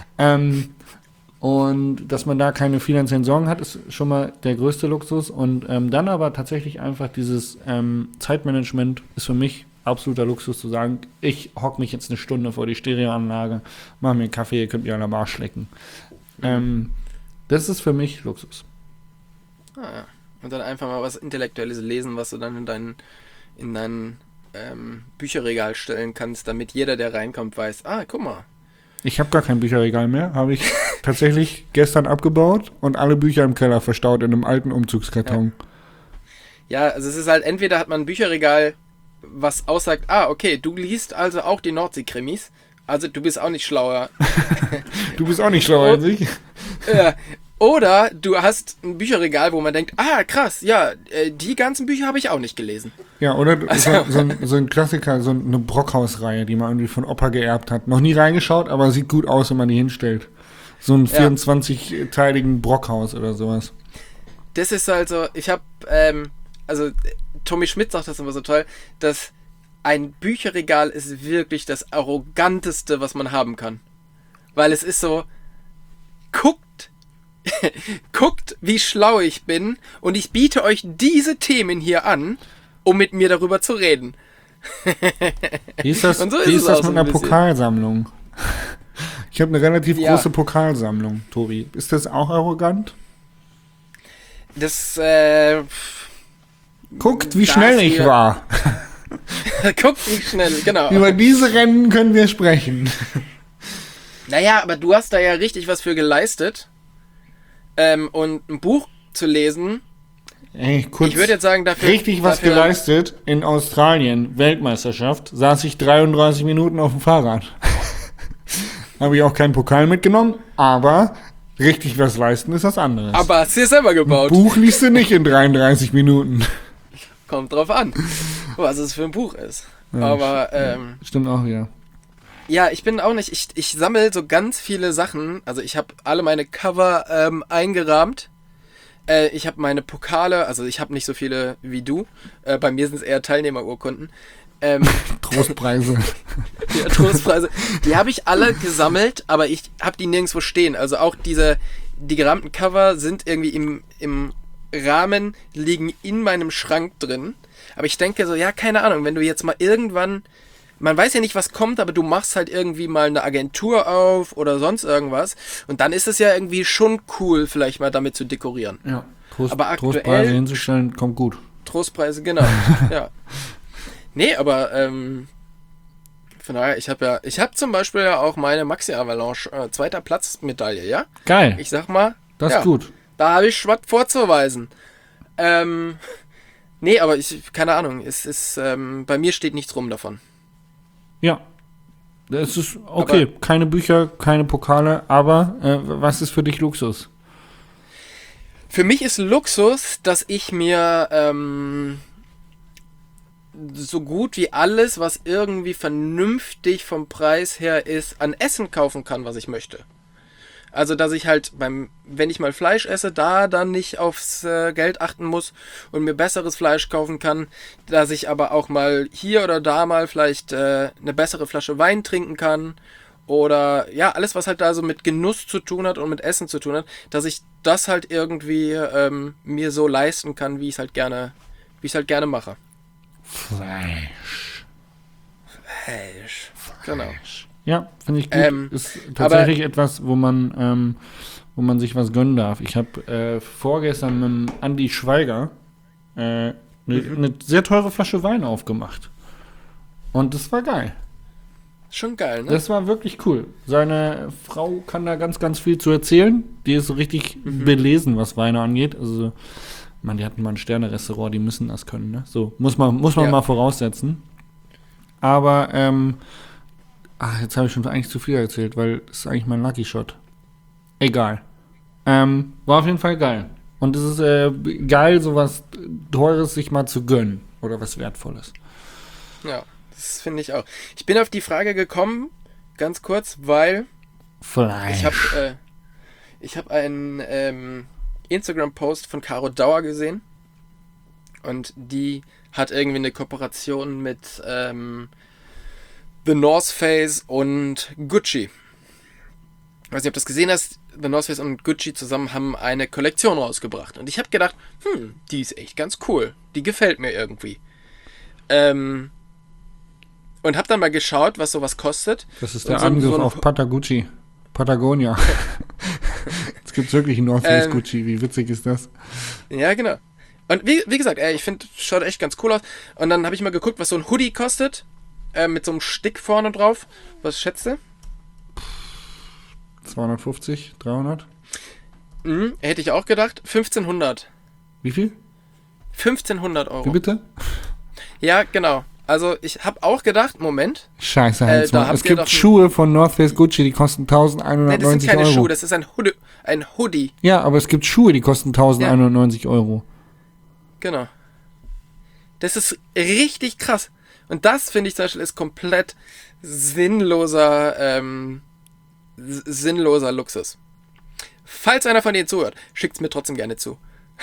Und dass man da keine finanziellen Sorgen hat, ist schon mal der größte Luxus. Und dann aber tatsächlich einfach dieses Zeitmanagement ist für mich absoluter Luxus zu sagen, ich hock mich jetzt eine Stunde vor die Stereoanlage, mach mir einen Kaffee, ihr könnt mir an der Bar schlecken. Das ist für mich Luxus. Ah, ja. Und dann einfach mal was Intellektuelles lesen, was du dann in dein Bücherregal stellen kannst, damit jeder, der reinkommt, weiß, guck mal. Ich habe gar kein Bücherregal mehr. Habe ich tatsächlich gestern abgebaut und alle Bücher im Keller verstaut in einem alten Umzugskarton. Ja, also es ist halt, entweder hat man ein Bücherregal, was aussagt, okay, du liest also auch die Nordsee-Krimis, also du bist auch nicht schlauer. Du bist auch nicht schlauer als ich. Ja. Oder du hast ein Bücherregal, wo man denkt, krass, ja, die ganzen Bücher habe ich auch nicht gelesen. Ja, oder so ein Klassiker, so eine Brockhaus-Reihe, die man irgendwie von Opa geerbt hat. Noch nie reingeschaut, aber sieht gut aus, wenn man die hinstellt. So einen 24-teiligen Brockhaus oder sowas. Das ist also, ich habe, Tommy Schmidt sagt das immer so toll, dass ein Bücherregal ist wirklich das Arroganteste, was man haben kann. Weil es ist so, guckt, wie schlau ich bin und ich biete euch diese Themen hier an, um mit mir darüber zu reden. Wie ist das, mit einer Pokalsammlung? Ich habe eine relativ große Pokalsammlung, Tobi. Ist das auch arrogant? Das, Guckt, wie schnell ich war. Guckt, wie schnell, genau. Über diese Rennen können wir sprechen. Naja, aber du hast da ja richtig was für geleistet. Und ein Buch zu lesen. Ey, kurz, ich würde jetzt sagen, richtig was geleistet. In Australien, Weltmeisterschaft, saß ich 33 Minuten auf dem Fahrrad. Habe ich auch keinen Pokal mitgenommen, aber richtig was leisten ist was anderes. Aber hast du dir selber gebaut? Ein Buch liest du nicht in 33 Minuten. Kommt drauf an, was es für ein Buch ist. Ja, aber, stimmt auch wieder. Ja, ich bin auch nicht, ich sammle so ganz viele Sachen, also ich habe alle meine Cover eingerahmt, ich habe meine Pokale, also ich habe nicht so viele wie du, bei mir sind es eher Teilnehmerurkunden. Trostpreise. Ja, Trostpreise, die habe ich alle gesammelt, aber ich habe die nirgendwo stehen, also auch die gerahmten Cover sind irgendwie im Rahmen, liegen in meinem Schrank drin, aber ich denke so, ja, keine Ahnung, wenn du jetzt mal irgendwann, man weiß ja nicht, was kommt, aber du machst halt irgendwie mal eine Agentur auf oder sonst irgendwas. Und dann ist es ja irgendwie schon cool, vielleicht mal damit zu dekorieren. Ja, aber aktuell, Trostpreise hinzustellen, kommt gut. Trostpreise, genau. Ja. Nee, aber von daher, ich habe zum Beispiel ja auch meine Maxi Avalanche 2. Platz Medaille, ja? Geil. Ich sag mal, das ist gut. Da habe ich was vorzuweisen. Nee, aber keine Ahnung, es ist, bei mir steht nichts rum davon. Ja, es ist okay. Aber keine Bücher, keine Pokale, aber was ist für dich Luxus? Für mich ist Luxus, dass ich mir so gut wie alles, was irgendwie vernünftig vom Preis her ist, an Essen kaufen kann, was ich möchte. Also, dass ich halt wenn ich mal Fleisch esse, da dann nicht aufs Geld achten muss und mir besseres Fleisch kaufen kann, dass ich aber auch mal hier oder da mal vielleicht eine bessere Flasche Wein trinken kann oder ja, alles, was halt da so mit Genuss zu tun hat und mit Essen zu tun hat, dass ich das halt irgendwie mir so leisten kann, wie ich es halt gerne mache. Fleisch. Genau. Ja, finde ich gut. Ist tatsächlich etwas, wo man sich was gönnen darf. Ich habe vorgestern mit dem Andi Schweiger eine sehr teure Flasche Wein aufgemacht. Und das war geil. Schon geil, ne? Das war wirklich cool. Seine Frau kann da ganz, ganz viel zu erzählen. Die ist so richtig belesen, was Weine angeht. Also, die hatten mal ein Sterne-Restaurant, die müssen das können, ne? So, muss man mal voraussetzen. Aber, jetzt habe ich schon eigentlich zu viel erzählt, weil das ist eigentlich mein Lucky Shot. Egal. War auf jeden Fall geil. Und es ist geil, sowas Teures sich mal zu gönnen. Oder was Wertvolles. Ja, das finde ich auch. Ich bin auf die Frage gekommen, ganz kurz, weil Fleisch. ich hab einen Instagram-Post von Caro Dauer gesehen. Und die hat irgendwie eine Kooperation mit The North Face und Gucci. Ich weiß nicht, ob du das gesehen hast. The North Face und Gucci zusammen haben eine Kollektion rausgebracht. Und ich habe gedacht, die ist echt ganz cool. Die gefällt mir irgendwie. Und habe dann mal geschaut, was sowas kostet. Das ist der Angriff auf Patagonia. Jetzt gibt wirklich einen North Face Ähm, Gucci. Wie witzig ist das? Ja, genau. Und wie gesagt, ich finde, schaut echt ganz cool aus. Und dann habe ich mal geguckt, was so ein Hoodie kostet. Mit so einem Stick vorne drauf. Was schätzt du? 250, 300? Hätte ich auch gedacht. 1500. Wie viel? 1500 Euro. Wie bitte? Ja, genau. Also ich habe auch gedacht, Moment. Scheiße, Heinz, da Mann. habt Es ihr gibt doch ein- Schuhe von North Face Gucci, die kosten Nein, das sind 1190 keine Euro. Schuhe, das ist ein Hoodie. Ja, aber es gibt Schuhe, die kosten 1190 Euro. Genau. Das ist richtig krass. Und das, finde ich zum Beispiel, ist komplett sinnloser Luxus. Falls einer von denen zuhört, schickt's mir trotzdem gerne zu.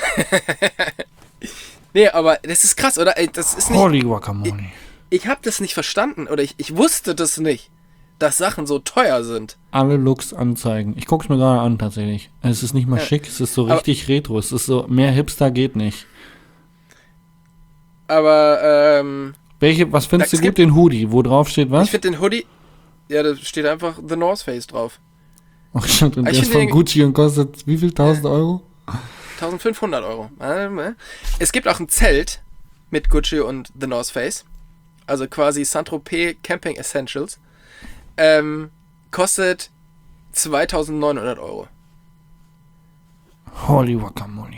Nee, aber das ist krass, oder? Ey, das ist nicht... Holy Guacamole. Ich habe das nicht verstanden, oder ich wusste das nicht, dass Sachen so teuer sind. Alle Looks anzeigen. Ich guck's mir gerade an, tatsächlich. Es ist nicht mal schick, es ist so Aber- richtig retro. Es ist so, mehr Hipster geht nicht. Aber, Was findest Es du gut, gibt- den Hoodie? Wo drauf steht was? ich finde den Hoodie... Ja, da steht einfach The North Face drauf. Ach, stimmt, und Ich der ist finde von den- Gucci und kostet wie viel? 1000 Euro? 1500 Euro. Es gibt auch ein Zelt mit Gucci und The North Face. Also quasi Saint-Tropez Camping Essentials. Kostet 2900 Euro. Holy Guacamole.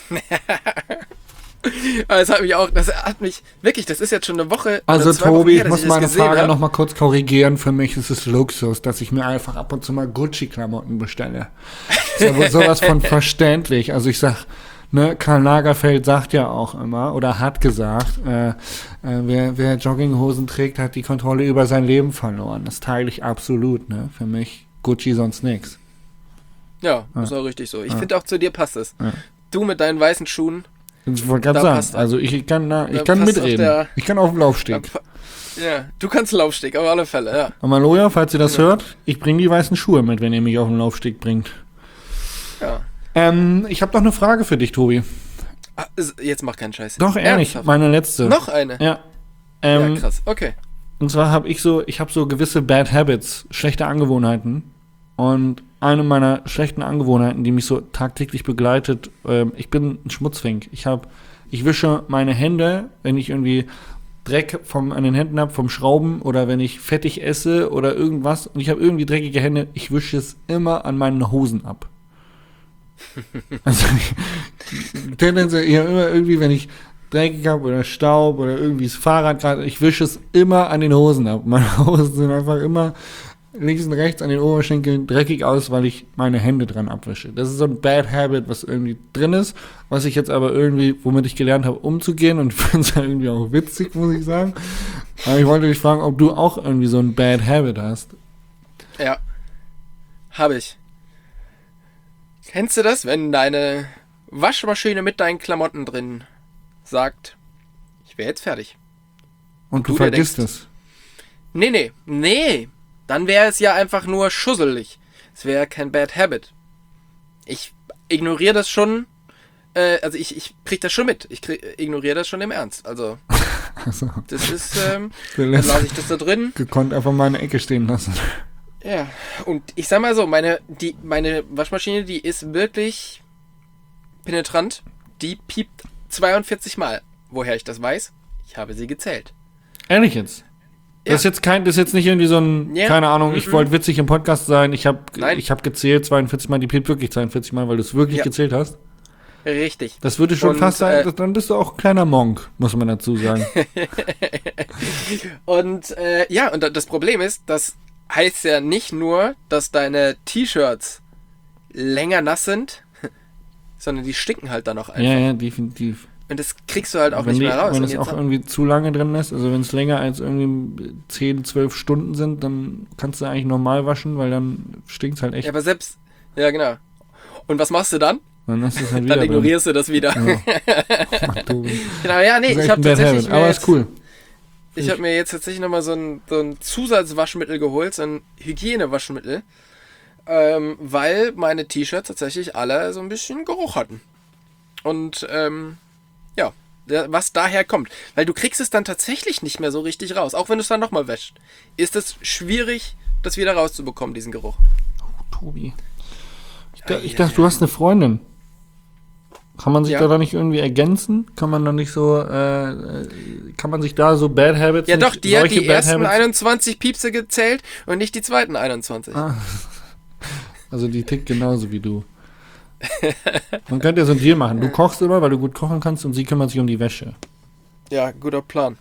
Aber das hat mich, wirklich, das ist jetzt schon eine Woche. Also oder 2 Wochen Tobi, her, ich dass muss das meine gesehen Frage hab. nochmal kurz korrigieren. Für mich ist es Luxus, dass ich mir einfach ab und zu mal Gucci-Klamotten bestelle. Ist ja wohl sowas von verständlich. Also ich sag, ne, Karl Lagerfeld sagt ja auch immer, oder hat gesagt, wer Jogginghosen trägt, hat die Kontrolle über sein Leben verloren. Das teile ich absolut, ne. Für mich Gucci sonst nix. Ja, ist auch richtig so. Ich Ja. finde auch zu dir passt es. Ja. Du mit deinen weißen Schuhen. Ich wollte gerade Da sagen, passt er. also ich kann Da kann passt auch mitreden. der- Ich kann auf dem Laufsteg. Ja, du kannst Laufsteg, auf alle Fälle, ja. Und Maloja, falls ihr das hört, ich bringe die weißen Schuhe mit, wenn ihr mich auf den Laufsteg bringt. Ja. Ich habe noch eine Frage für dich, Tobi. Jetzt mach keinen Scheiß. Doch, ehrlich, Ernsthaft? meine letzte. Noch eine? Ja. Ja, krass. Okay. Und zwar habe ich so gewisse Bad Habits, schlechte Angewohnheiten. Und eine meiner schlechten Angewohnheiten, die mich so tagtäglich begleitet, ich bin ein Schmutzfink. Ich wische meine Hände, wenn ich irgendwie Dreck an den Händen habe, vom Schrauben oder wenn ich fettig esse oder irgendwas und ich habe irgendwie dreckige Hände, ich wische es immer an meinen Hosen ab. Also tendenziell ja immer irgendwie, wenn ich dreckig habe oder Staub oder irgendwie das Fahrrad gerade, ich wische es immer an den Hosen ab. Meine Hosen sind einfach immer links und rechts an den Oberschenkeln dreckig aus, weil ich meine Hände dran abwische. Das ist so ein Bad Habit, was irgendwie drin ist, was ich jetzt aber irgendwie, womit ich gelernt habe, umzugehen und ich finde es ja irgendwie auch witzig, muss ich sagen. Aber ich wollte dich fragen, ob du auch irgendwie so ein Bad Habit hast. Ja. Habe ich. Kennst du das, wenn deine Waschmaschine mit deinen Klamotten drin sagt, ich wäre jetzt fertig? Und du du dir vergisst denkst- es. Nee. Dann wäre es ja einfach nur schusselig. Es wäre kein Bad Habit. Ich ignoriere das schon. Also ich krieg das schon mit. Ich ignoriere das schon im Ernst. Also Also, das ist, du dann lässt lasse ich das da drin. gekonnt einfach mal in der Ecke stehen lassen. Ja. Und ich sag mal so, meine Waschmaschine, die ist wirklich penetrant. Die piept 42 Mal. Woher ich das weiß? Ich habe sie gezählt. Ehrlich jetzt? Das ist jetzt nicht irgendwie so ein, Ja. keine Ahnung, ich wollte witzig im Podcast sein, ich Nein. hab gezählt 42 Mal, die piept wirklich 42 Mal, weil du es wirklich Ja. gezählt hast. Richtig. Das würde schon Und, fast sein, dann bist du auch ein kleiner Monk, muss man dazu sagen. Und und das Problem ist, das heißt ja nicht nur, dass deine T-Shirts länger nass sind, sondern die stinken halt dann auch einfach. Ja, definitiv. Und das kriegst du halt auch Wenn nicht mehr raus. Wenn Und es jetzt auch irgendwie zu lange drin ist, also wenn es länger als irgendwie 10, 12 Stunden sind, dann kannst du eigentlich normal waschen, weil dann stinkt es halt echt. ja, aber selbst, ja genau. Und was machst du dann? Dann ist es halt wieder Dann ignorierst du das wieder. drin. Ja. Mann, Tobi. Genau, ja, nee, Das ist ich echt habe ein Bad tatsächlich Habit, aber ist cool. Ich habe mir jetzt tatsächlich nochmal so ein Zusatzwaschmittel geholt, so ein Hygienewaschmittel, weil meine T-Shirts tatsächlich alle so ein bisschen Geruch hatten. Und was daher kommt. Weil du kriegst es dann tatsächlich nicht mehr so richtig raus. Auch wenn du es dann nochmal wäschst, ist es schwierig, das wieder rauszubekommen, diesen Geruch. Tobi. Ich dachte, du hast eine Freundin. Kann man sich Ja. da nicht irgendwie ergänzen? Kann man da nicht so, kann man sich da so Bad Habits Ja nicht, doch, die hat solche die Bad ersten Habits- 21 Piepse gezählt und nicht die zweiten 21. Also die tickt genauso wie du. Man könnte ja so ein Deal machen. Du kochst immer, weil du gut kochen kannst und sie kümmert sich um die Wäsche. Ja, guter Plan.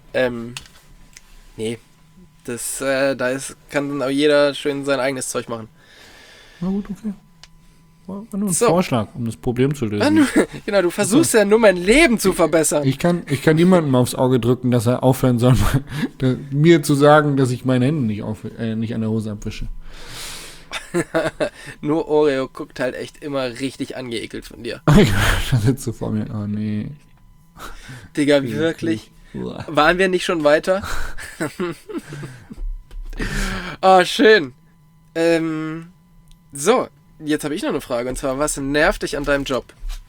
Nee. Das, kann dann auch jeder schön sein eigenes Zeug machen. Na gut, okay. War nur ein So. Vorschlag, um das Problem zu lösen. Genau, du versuchst ja nur mein Leben zu verbessern. Ich kann niemandem aufs Auge drücken, dass er aufhören soll, mir zu sagen, dass ich meine Hände nicht an der Hose abwische. Nur Oreo guckt halt echt immer richtig angeekelt von dir. Da sitzt du vor mir. Oh nee. Digga, wirklich? Uah. Waren wir nicht schon weiter? Oh, schön. So, jetzt habe ich noch eine Frage. Und zwar, was nervt dich an deinem Job?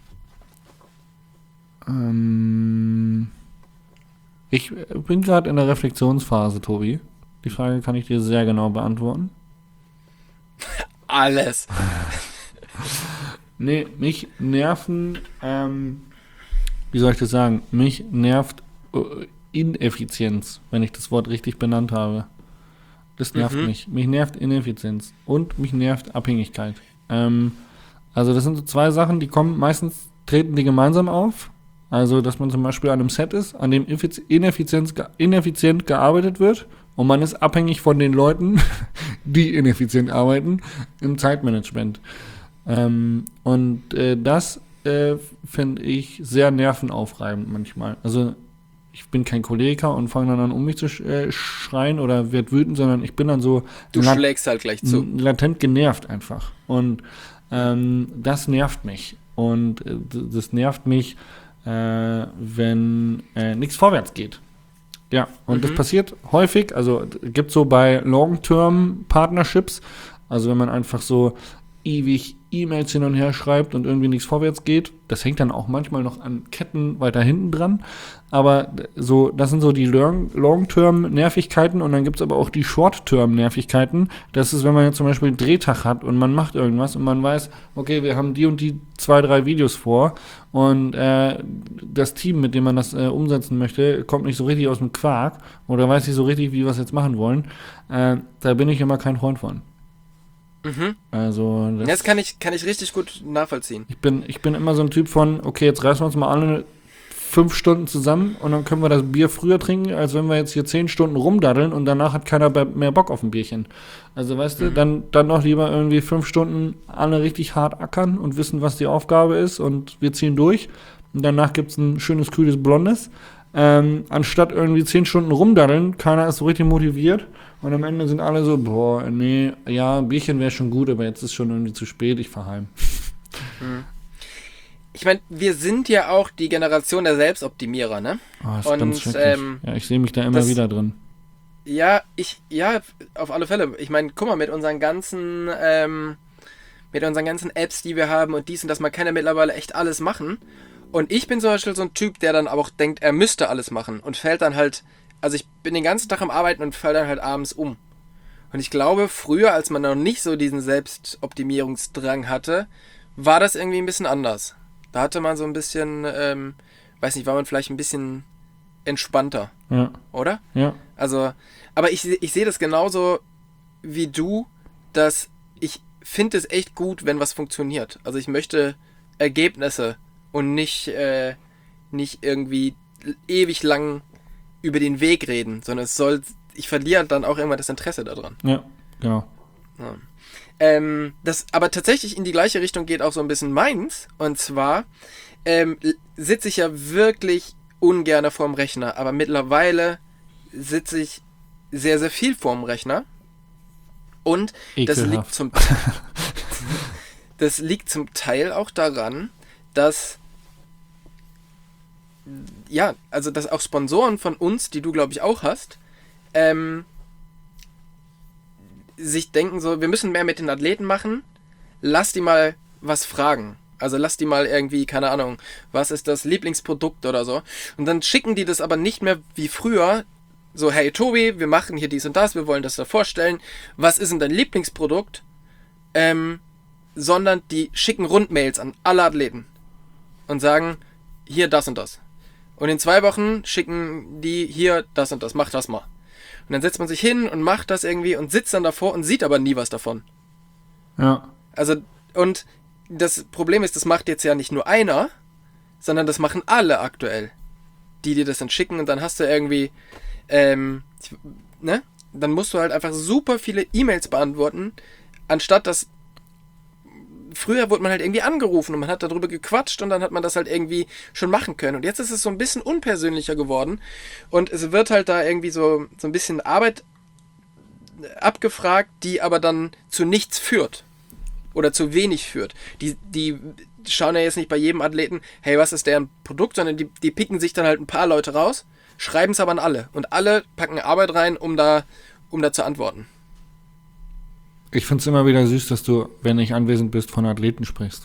Ich bin gerade in der Reflexionsphase, Tobi. Die Frage kann ich dir sehr genau beantworten. Alles. Nee, mich nerven, wie soll ich das sagen? Mich nervt Ineffizienz, wenn ich das Wort richtig benannt habe. Das nervt mich. Mich nervt Ineffizienz und mich nervt Abhängigkeit. Also das sind so zwei Sachen, die kommen, meistens treten die gemeinsam auf. Also, dass man zum Beispiel an einem Set ist, an dem ineffizient gearbeitet wird und man ist abhängig von den Leuten, die ineffizient arbeiten, im Zeitmanagement. Das finde ich sehr nervenaufreibend manchmal. Also, ich bin kein Choleriker und fange dann an, um mich zu schreien oder werd wütend, sondern ich bin dann so Du schlägst halt gleich zu. latent genervt einfach. Und das nervt mich. Und das nervt mich, wenn nichts vorwärts geht. Ja, und das passiert häufig, also gibt so bei Long-Term-Partnerships, also wenn man einfach so ewig E-Mails hin und her schreibt und irgendwie nichts vorwärts geht, das hängt dann auch manchmal noch an Ketten weiter hinten dran, aber so, das sind so die Long-Term-Nervigkeiten und dann gibt es aber auch die Short-Term-Nervigkeiten. Das ist, wenn man jetzt zum Beispiel einen Drehtag hat und man macht irgendwas und man weiß, okay, wir haben die und die 2, 3 Videos vor und das Team, mit dem man das umsetzen möchte, kommt nicht so richtig aus dem Quark oder weiß nicht so richtig, wie wir es jetzt machen wollen. Da bin ich immer kein Freund von. Also Das kann ich richtig gut nachvollziehen. Ich bin immer so ein Typ von, okay, jetzt reißen wir uns mal alle 5 Stunden zusammen und dann können wir das Bier früher trinken, als wenn wir jetzt hier 10 Stunden rumdaddeln und danach hat keiner mehr Bock auf ein Bierchen. Also weißt du, dann noch lieber irgendwie 5 Stunden alle richtig hart ackern und wissen, was die Aufgabe ist und wir ziehen durch und danach gibt's ein schönes, kühles Blondes. Anstatt irgendwie 10 Stunden rumdaddeln, keiner ist so richtig motiviert und am Ende sind alle so, boah, nee, ja, ein Bierchen wäre schon gut, aber jetzt ist schon irgendwie zu spät, ich fahr heim. Ich meine, wir sind ja auch die Generation der Selbstoptimierer, ne? Oh, das ist ganz schrecklich. Ja, ich sehe mich da immer wieder drin. Ja, auf alle Fälle. Ich meine, guck mal, mit unseren ganzen Apps, die wir haben und dies und das, man kann ja mittlerweile echt alles machen. Und ich bin zum Beispiel so ein Typ, der dann aber auch denkt, er müsste alles machen und fällt dann halt, also ich bin den ganzen Tag am Arbeiten und falle dann halt abends um. Und ich glaube, früher, als man noch nicht so diesen Selbstoptimierungsdrang hatte, war das irgendwie ein bisschen anders. Da hatte man so ein bisschen, weiß nicht, war man vielleicht ein bisschen entspannter, Ja, oder? ja. Also, aber ich sehe das genauso wie du, dass ich finde es echt gut, wenn was funktioniert. Also ich möchte Ergebnisse und nicht irgendwie ewig lang über den Weg reden, sondern ich verliere dann auch immer das Interesse daran. Ja, genau. Ja. Das aber tatsächlich in die gleiche Richtung geht auch so ein bisschen meins. Und zwar sitze ich ja wirklich ungern vorm Rechner, aber mittlerweile sitze ich sehr, sehr viel vorm Rechner. Und Ekelhaft. das liegt zum Teil auch daran, dass dass auch Sponsoren von uns, die du glaube ich auch hast, sich denken so, wir müssen mehr mit den Athleten machen, lass die mal was fragen. Also lass die mal irgendwie, keine Ahnung, was ist das Lieblingsprodukt oder so. Und dann schicken die das aber nicht mehr wie früher, so, hey Tobi, wir machen hier dies und das, wir wollen das da vorstellen. Was ist denn dein Lieblingsprodukt? sondern die schicken Rundmails an alle Athleten und sagen, hier das und das. Und in 2 Wochen schicken die hier das und das, mach das mal. Und dann setzt man sich hin und macht das irgendwie und sitzt dann davor und sieht aber nie was davon. Ja. Also, und das Problem ist, das macht jetzt ja nicht nur einer, sondern das machen alle aktuell, die dir das dann schicken, und dann hast du irgendwie, ne? Dann musst du halt einfach super viele E-Mails beantworten, anstatt dass früher wurde man halt irgendwie angerufen und man hat darüber gequatscht und dann hat man das halt irgendwie schon machen können. Und jetzt ist es so ein bisschen unpersönlicher geworden und es wird halt da irgendwie so ein bisschen Arbeit abgefragt, die aber dann zu nichts führt oder zu wenig führt. Die schauen ja jetzt nicht bei jedem Athleten, hey, was ist deren Produkt, sondern die picken sich dann halt ein paar Leute raus, schreiben es aber an alle und alle packen Arbeit rein, um da zu antworten. Ich finde es immer wieder süß, dass du, wenn ich anwesend bist, von Athleten sprichst.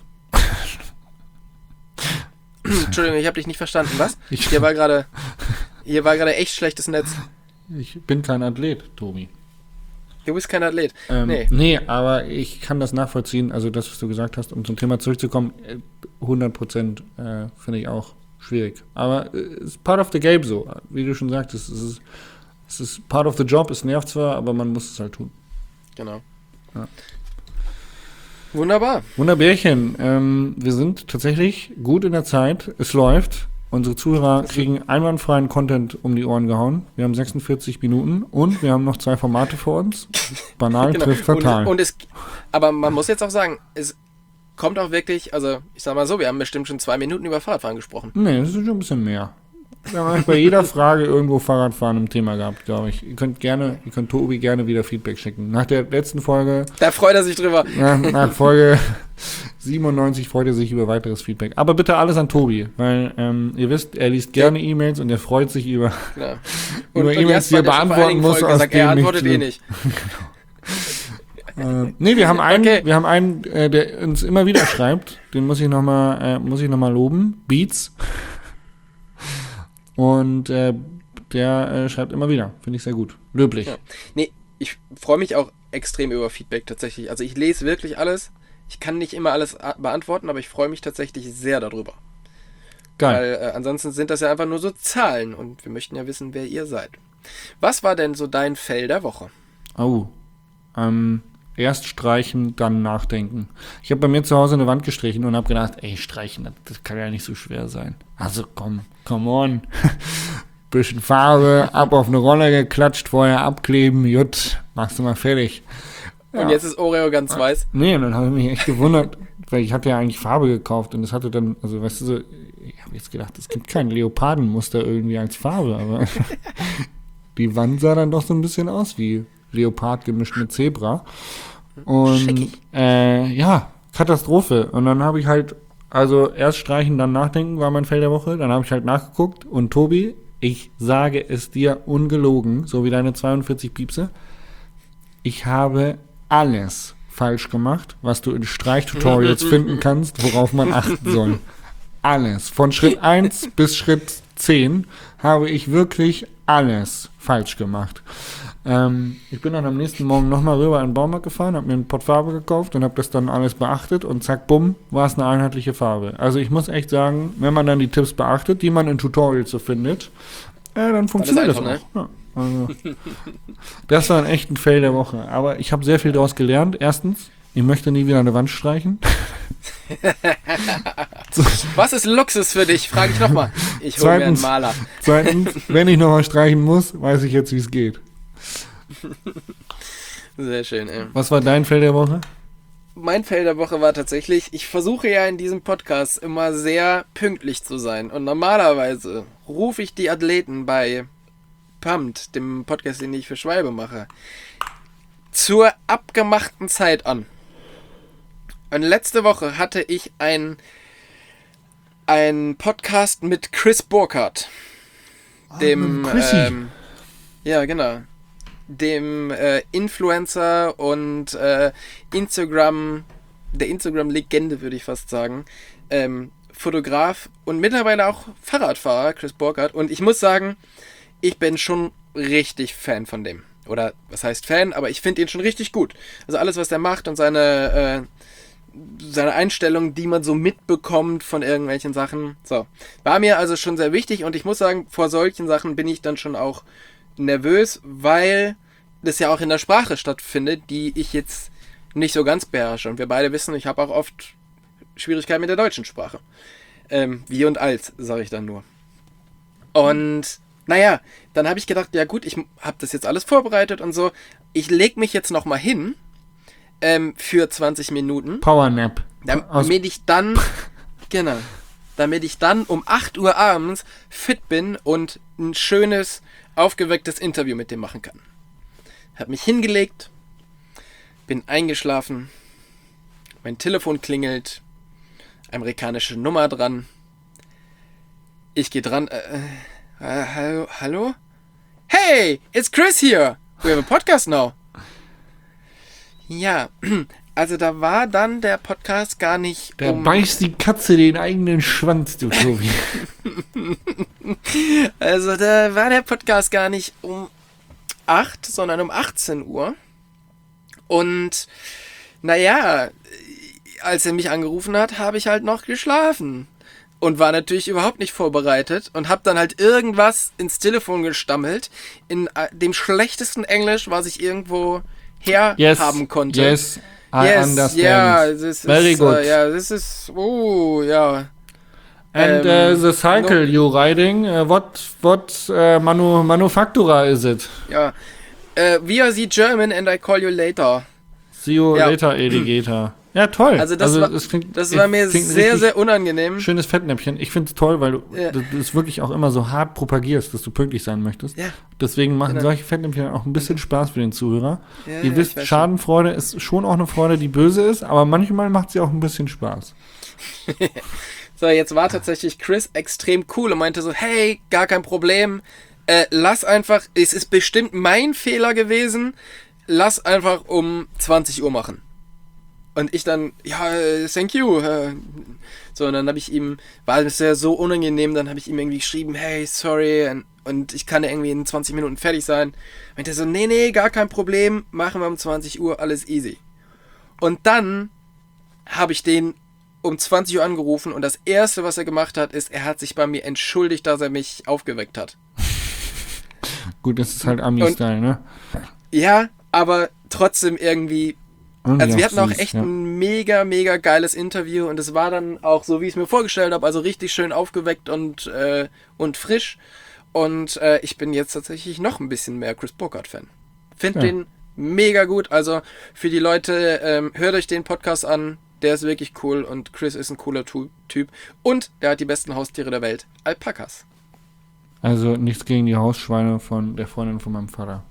Entschuldigung, ich habe dich nicht verstanden. Was? Hier war gerade echt schlechtes Netz. Ich bin kein Athlet, Tobi. Du bist kein Athlet. Nee, aber ich kann das nachvollziehen. Also das, was du gesagt hast, um zum Thema zurückzukommen, 100% finde ich auch schwierig. Aber es ist part of the game so. Wie du schon sagtest, es ist part of the job. Es nervt zwar, aber man muss es halt tun. Genau. Ja. Wunderbar. Wunderbärchen. Wir sind tatsächlich gut in der Zeit. Es läuft. Unsere Zuhörer kriegen einwandfreien Content um die Ohren gehauen. Wir haben 46 Minuten und wir haben noch 2 Formate vor uns. Banal Genau. trifft fatal. Aber man muss jetzt auch sagen, es kommt auch wirklich, also ich sag mal so, wir haben bestimmt schon 2 Minuten über Fahrradfahren gesprochen. Nee, das ist schon ein bisschen mehr. Wir haben eigentlich bei jeder Frage irgendwo Fahrradfahren im Thema gehabt, glaube ich. Ihr könnt Tobi gerne wieder Feedback schicken. Nach der letzten Folge. Da freut er sich drüber. Nach Folge 97 freut er sich über weiteres Feedback. Aber bitte alles an Tobi, weil ihr wisst, er liest gerne E-Mails und er freut sich über, genau. über E-Mails, die er beantworten muss. Er antwortet nicht. Nee, wir haben einen, der uns immer wieder schreibt. Den muss ich noch mal loben. Beats. Und der schreibt immer wieder. Finde ich sehr gut. Löblich. Ja. Nee, ich freue mich auch extrem über Feedback tatsächlich. Also ich lese wirklich alles. Ich kann nicht immer alles beantworten, aber ich freue mich tatsächlich sehr darüber. Geil. Weil ansonsten sind das ja einfach nur so Zahlen und wir möchten ja wissen, wer ihr seid. Was war denn so dein Fail der Woche? Oh. Erst streichen, dann nachdenken. Ich habe bei mir zu Hause eine Wand gestrichen und habe gedacht, ey, streichen, das kann ja nicht so schwer sein. Also come on. Bisschen Farbe, ab auf eine Rolle geklatscht, vorher abkleben, jut, machst du mal fertig. Ja. Und jetzt ist Oreo ganz weiß. Nee, und dann habe ich mich echt gewundert, weil ich hatte ja eigentlich Farbe gekauft und das hatte dann, also weißt du so, ich habe jetzt gedacht, es gibt kein Leopardenmuster irgendwie als Farbe, aber die Wand sah dann doch so ein bisschen aus wie Leopard gemischt mit Zebra. Und ja, Katastrophe. Und dann habe ich halt, also erst streichen, dann nachdenken, war mein Fail der Woche. Dann habe ich halt nachgeguckt und Tobi, ich sage es dir ungelogen, so wie deine 42 Piepse, ich habe alles falsch gemacht, was du in Streichtutorials finden kannst, worauf man achten soll. Alles. Von Schritt 1 bis Schritt 10 habe ich wirklich alles falsch gemacht. Ich bin dann am nächsten Morgen nochmal rüber in den Baumarkt gefahren, habe mir einen Pott Farbe gekauft und habe das dann alles beachtet und zack, bumm, war es eine einheitliche Farbe. Also ich muss echt sagen, wenn man dann die Tipps beachtet, die man in Tutorials so findet, dann funktioniert das auch. Ne? Ja, also, das war echt ein Fail der Woche. Aber ich habe sehr viel daraus gelernt. Erstens, ich möchte nie wieder eine Wand streichen. Was ist Luxus für dich? Frage ich nochmal. Ich hole mir einen Maler. Zweitens, wenn ich nochmal streichen muss, weiß ich jetzt, wie es geht. Sehr schön, ey. Was war dein Fail der Woche? Mein Fail der Woche war tatsächlich, ich versuche ja in diesem Podcast immer sehr pünktlich zu sein. Und normalerweise rufe ich die Athleten bei Pumped, dem Podcast, den ich für Schwalbe mache, zur abgemachten Zeit an. Und letzte Woche hatte ich einen Podcast mit Chris Burkhardt. Dem ja, genau. Dem Influencer und der Instagram-Legende, würde ich fast sagen. Fotograf und mittlerweile auch Fahrradfahrer, Chris Burkhardt. Und ich muss sagen, ich bin schon richtig Fan von dem. Oder was heißt Fan, aber ich finde ihn schon richtig gut. Also alles, was der macht und seine seine Einstellung, die man so mitbekommt von irgendwelchen Sachen. So. War mir also schon sehr wichtig und ich muss sagen, vor solchen Sachen bin ich dann schon auch nervös, weil das ja auch in der Sprache stattfindet, die ich jetzt nicht so ganz beherrsche. Und wir beide wissen, ich habe auch oft Schwierigkeiten mit der deutschen Sprache. Wie und als, sage ich dann nur. Und naja, dann habe ich gedacht, ja gut, ich habe das jetzt alles vorbereitet und so. Ich lege mich jetzt nochmal hin für 20 Minuten. Powernap. Damit ich dann um 8 Uhr abends fit bin und ein schönes, aufgewecktes Interview mit dem machen kann. Hab mich hingelegt, bin eingeschlafen, mein Telefon klingelt, amerikanische Nummer dran. Ich gehe dran. Hallo? Hey, it's Chris here. We have a podcast now. Ja, also da war dann der Podcast gar nicht Da beißt die Katze den eigenen Schwanz, du Tobi. Also da war der Podcast gar nicht um 8, sondern um 18 Uhr. Und naja, als er mich angerufen hat, habe ich halt noch geschlafen. Und war natürlich überhaupt nicht vorbereitet und habe dann halt irgendwas ins Telefon gestammelt, in dem schlechtesten Englisch, was ich irgendwo haben konnte. Yes, I understand. Yeah, this Very is, good. this is, yeah. And the cycle you riding, what manufacturer is it? Ja, we are the German and I call you later. See you later, Alligator. Ja, toll. Also das war mir sehr, sehr unangenehm. Schönes Fettnäpfchen. Ich finde es toll, weil du das wirklich auch immer so hart propagierst, dass du pünktlich sein möchtest. Ja. Deswegen machen solche Fettnäpfchen auch ein bisschen Spaß für den Zuhörer. Ja, ihr wisst, Schadenfreude ist schon auch eine Freude, die böse ist, aber manchmal macht sie auch ein bisschen Spaß. So, jetzt war tatsächlich Chris extrem cool und meinte so, hey, gar kein Problem, lass einfach, es ist bestimmt mein Fehler gewesen, lass einfach um 20 Uhr machen. Und ich dann, ja, thank you. So, und dann habe ich ihm, war es ja so unangenehm, dann habe ich ihm irgendwie geschrieben, hey, sorry, und ich kann ja irgendwie in 20 Minuten fertig sein. Und er so, nee, gar kein Problem, machen wir um 20 Uhr, alles easy. Und dann habe ich den um 20 Uhr angerufen und das Erste, was er gemacht hat, ist, er hat sich bei mir entschuldigt, dass er mich aufgeweckt hat. Gut, das ist halt Ami-Style, ne? Ja, aber trotzdem irgendwie. Also wir hatten auch echt ein mega, mega geiles Interview und es war dann auch so, wie ich es mir vorgestellt habe, also richtig schön aufgeweckt und frisch. Und ich bin jetzt tatsächlich noch ein bisschen mehr Chris Burkhardt-Fan. Finde den mega gut. Also für die Leute, hört euch den Podcast an, der ist wirklich cool und Chris ist ein cooler Typ. Und der hat die besten Haustiere der Welt, Alpakas. Also nichts gegen die Hausschweine von der Freundin von meinem Vater.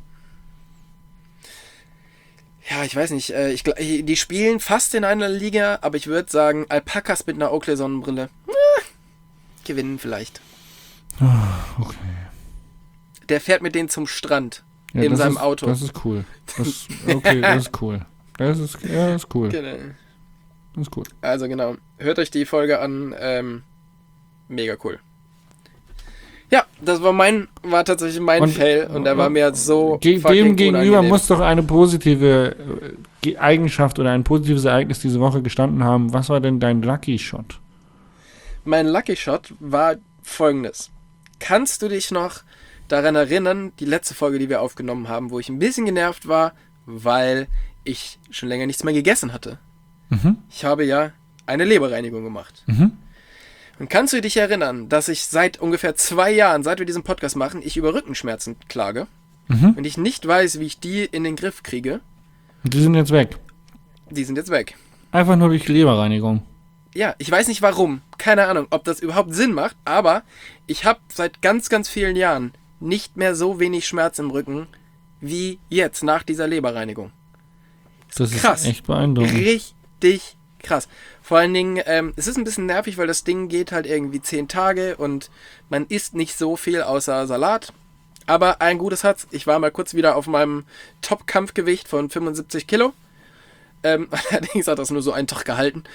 Ja, ich weiß nicht. Die spielen fast in einer Liga, aber ich würde sagen, Alpakas mit einer Oakley-Sonnenbrille gewinnen vielleicht. Okay. Der fährt mit denen zum Strand in seinem Auto. Das ist cool. Das ist cool. Das ist cool. Genau. Das ist cool. Also genau. Hört euch die Folge an. Mega cool. Ja, das war tatsächlich mein Fail und der war mir so dem gegenüber unangenehm. Muss doch eine positive Eigenschaft oder ein positives Ereignis diese Woche gestanden haben. Was war denn dein Lucky Shot? Mein Lucky Shot war folgendes. Kannst du dich noch daran erinnern, die letzte Folge, die wir aufgenommen haben, wo ich ein bisschen genervt war, weil ich schon länger nichts mehr gegessen hatte? Mhm. Ich habe ja eine Leberreinigung gemacht. Mhm. Und kannst du dich erinnern, dass ich seit ungefähr 2 Jahren, seit wir diesen Podcast machen, ich über Rückenschmerzen klage und ich nicht weiß, wie ich die in den Griff kriege? Die sind jetzt weg. Die sind jetzt weg. Einfach nur durch Leberreinigung. Ja, ich weiß nicht warum. Keine Ahnung, ob das überhaupt Sinn macht, aber ich habe seit ganz, ganz vielen Jahren nicht mehr so wenig Schmerz im Rücken wie jetzt nach dieser Leberreinigung. Das ist krass. Echt beeindruckend. Richtig krass. Vor allen Dingen, es ist ein bisschen nervig, weil das Ding geht halt irgendwie 10 Tage und man isst nicht so viel außer Salat. Aber ein gutes hat's. Ich war mal kurz wieder auf meinem Top-Kampfgewicht von 75 Kilo. Allerdings hat das nur so einen Tag gehalten.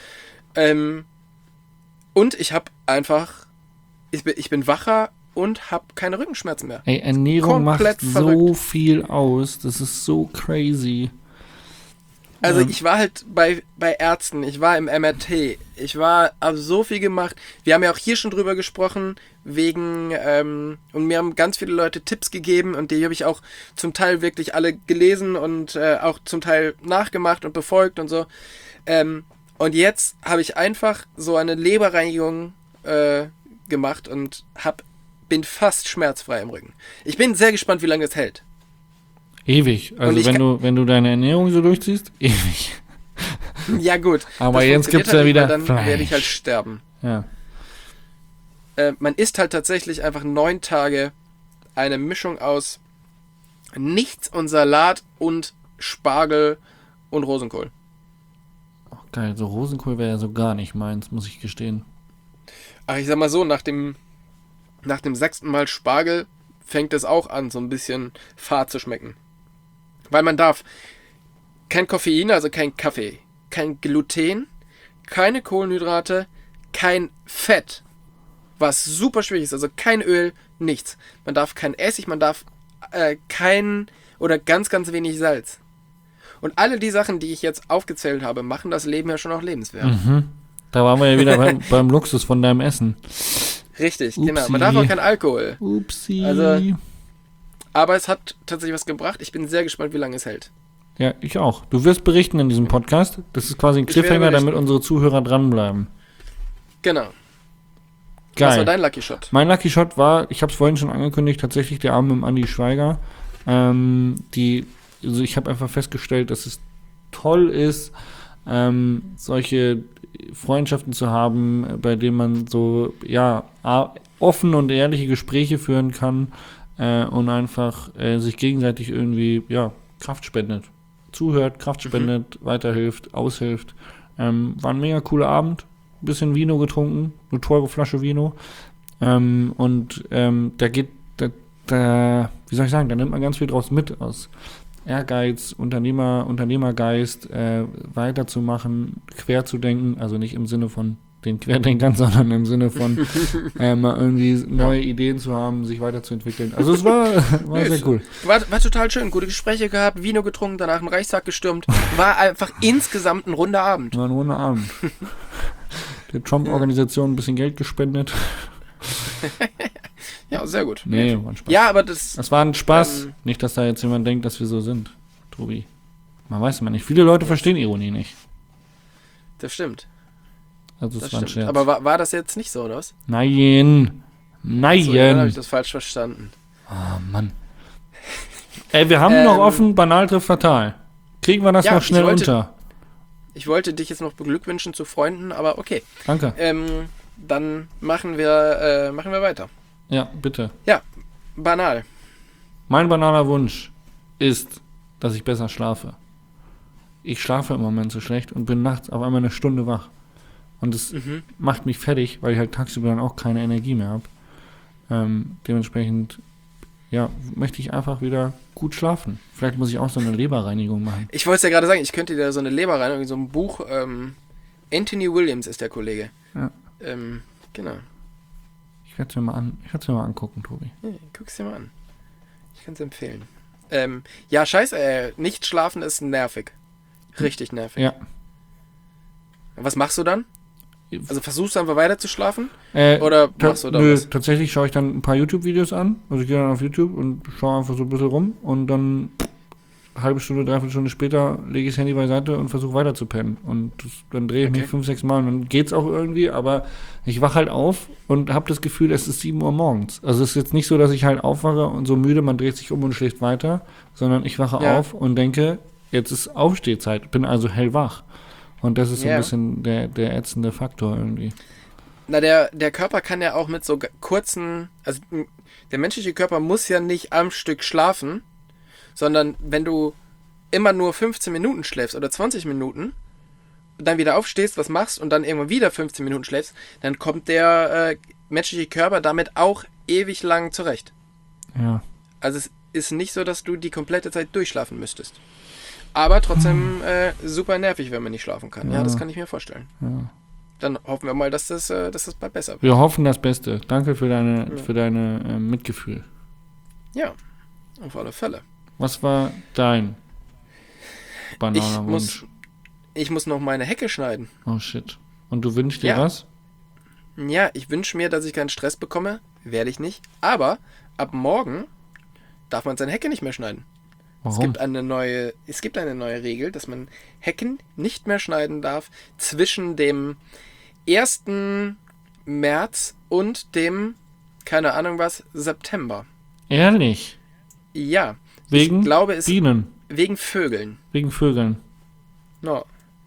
Und ich habe einfach, ich bin wacher und habe keine Rückenschmerzen mehr. Ey, Ernährung komplett macht verrückt. So viel aus. Das ist so crazy. Also ich war halt bei Ärzten, ich war im MRT, habe so viel gemacht. Wir haben ja auch hier schon drüber gesprochen, und mir haben ganz viele Leute Tipps gegeben und die habe ich auch zum Teil wirklich alle gelesen und auch zum Teil nachgemacht und befolgt und so. Und jetzt habe ich einfach so eine Leberreinigung gemacht und bin fast schmerzfrei im Rücken. Ich bin sehr gespannt, wie lange es hält. Ewig. Also wenn du deine Ernährung so durchziehst, ewig. Ja gut. Aber jetzt gibt es ja wieder dann Fleisch. werde ich halt sterben. Ja. Man isst halt tatsächlich einfach 9 Tage eine Mischung aus nichts und Salat und Spargel und Rosenkohl. Oh, geil, so Rosenkohl wäre ja so gar nicht meins, muss ich gestehen. Ach, ich sag mal so, nach dem 6. Mal Spargel fängt es auch an, so ein bisschen fad zu schmecken. Weil man darf kein Koffein, also kein Kaffee, kein Gluten, keine Kohlenhydrate, kein Fett, was super schwierig ist, also kein Öl, nichts. Man darf kein Essig, man darf kein oder ganz, ganz wenig Salz. Und alle die Sachen, die ich jetzt aufgezählt habe, machen das Leben ja schon auch lebenswert. Mhm. Da waren wir ja wieder beim Luxus von deinem Essen. Richtig, Upsi. genau. Man darf auch kein Alkohol. Upsi. Also, aber es hat tatsächlich was gebracht. Ich bin sehr gespannt, wie lange es hält. Ja, ich auch. Du wirst berichten in diesem Podcast. Das ist quasi ein Ich werde Cliffhanger, berichten. damit unsere Zuhörer dranbleiben. Genau. Geil. Was war dein Lucky Shot? Mein Lucky Shot war, ich habe es vorhin schon angekündigt, tatsächlich der Abend mit dem Andi Schweiger. Also ich habe einfach festgestellt, dass es toll ist, solche Freundschaften zu haben, bei denen man so, ja, offen und ehrliche Gespräche führen kann und einfach sich gegenseitig irgendwie, ja, Kraft spendet. Zuhört, Kraft spendet, weiterhilft, aushilft. War ein mega cooler Abend. Bisschen Vino getrunken, eine teure Flasche Vino. Da wie soll ich sagen, da nimmt man ganz viel draus mit, aus Ehrgeiz, Unternehmergeist, weiterzumachen, quer zu denken, also nicht im Sinne von den Querdenkern, sondern im Sinne von mal irgendwie neue Ideen zu haben, sich weiterzuentwickeln. Also es war sehr cool. War total schön, gute Gespräche gehabt, Vino getrunken, danach einen Reichstag gestürmt. War einfach insgesamt ein runder Abend. War ein runder Abend. Der Trump-Organisation ein bisschen Geld gespendet. Ja, sehr gut. Nee, war ein Spaß. Ja, aber das war ein Spaß. Nicht, dass da jetzt jemand denkt, dass wir so sind, Tobi. Man weiß immer nicht. Viele Leute verstehen Ironie nicht. Das stimmt. Also Das es war ein stimmt. Scherz. Aber war das jetzt nicht so, oder was? Nein. So, dann habe ich Nein. das falsch verstanden. Oh, Mann. Ey, wir haben noch offen, banal trifft fatal. Kriegen wir das ja, noch schnell unter? Ich wollte dich jetzt noch beglückwünschen zu Freunden, aber okay. Danke. Dann machen wir weiter. Ja, bitte. Ja, banal. Mein banaler Wunsch ist, dass ich besser schlafe. Ich schlafe im Moment so schlecht und bin nachts auf einmal eine Stunde wach. Und es macht mich fertig, weil ich halt tagsüber dann auch keine Energie mehr habe. Dementsprechend, ja, möchte ich einfach wieder gut schlafen. Vielleicht muss ich auch so eine Leberreinigung machen. Ich wollte es ja gerade sagen, ich könnte dir so eine Leberreinigung, so ein Buch, Anthony Williams ist der Kollege. Ja. Genau. Ich werde es mir mal angucken, Tobi. Ja, guck's dir mal an. Ich kann es empfehlen. Ja, scheiße, nicht schlafen ist nervig. Richtig nervig. Ja. Was machst du dann? Also versuchst du einfach weiter zu schlafen? Oder machst du da was? Tatsächlich schaue ich dann ein paar YouTube-Videos an. Also ich gehe dann auf YouTube und schaue einfach so ein bisschen rum und dann eine halbe Stunde, dreiviertel Stunde später lege ich das Handy beiseite und versuche weiter zu pennen. Und dann drehe ich mich 5, 6 Mal und dann geht's auch irgendwie, aber ich wache halt auf und habe das Gefühl, es ist 7 Uhr morgens. Also es ist jetzt nicht so, dass ich halt aufwache und so müde, man dreht sich um und schläft weiter, sondern ich wache auf und denke, jetzt ist Aufstehzeit, bin also hellwach. Und das ist so ein bisschen der ätzende Faktor irgendwie. Na, der Körper kann ja auch mit so kurzen, also der menschliche Körper muss ja nicht am Stück schlafen, sondern wenn du immer nur 15 Minuten schläfst oder 20 Minuten und dann wieder aufstehst, was machst und dann irgendwann wieder 15 Minuten schläfst, dann kommt der menschliche Körper damit auch ewig lang zurecht. Ja. Also es ist nicht so, dass du die komplette Zeit durchschlafen müsstest. Aber trotzdem super nervig, wenn man nicht schlafen kann. Ja, das kann ich mir vorstellen. Ja. Dann hoffen wir mal, dass das bald besser wird. Wir hoffen das Beste. Danke für deine Mitgefühl. Ja, auf alle Fälle. Was war dein? banaler Wunsch. Ich muss noch meine Hecke schneiden. Oh shit. Und du wünschst dir Ja. was? Ja, ich wünsche mir, dass ich keinen Stress bekomme. Werde ich nicht. Aber ab morgen darf man seine Hecke nicht mehr schneiden. Es Warum? gibt eine neue Regel, dass man Hecken nicht mehr schneiden darf zwischen dem 1. März und dem, keine Ahnung was, September. Ehrlich? Ja. Wegen ich glaube, es Bienen? wegen Vögeln. Wegen Vögeln? No.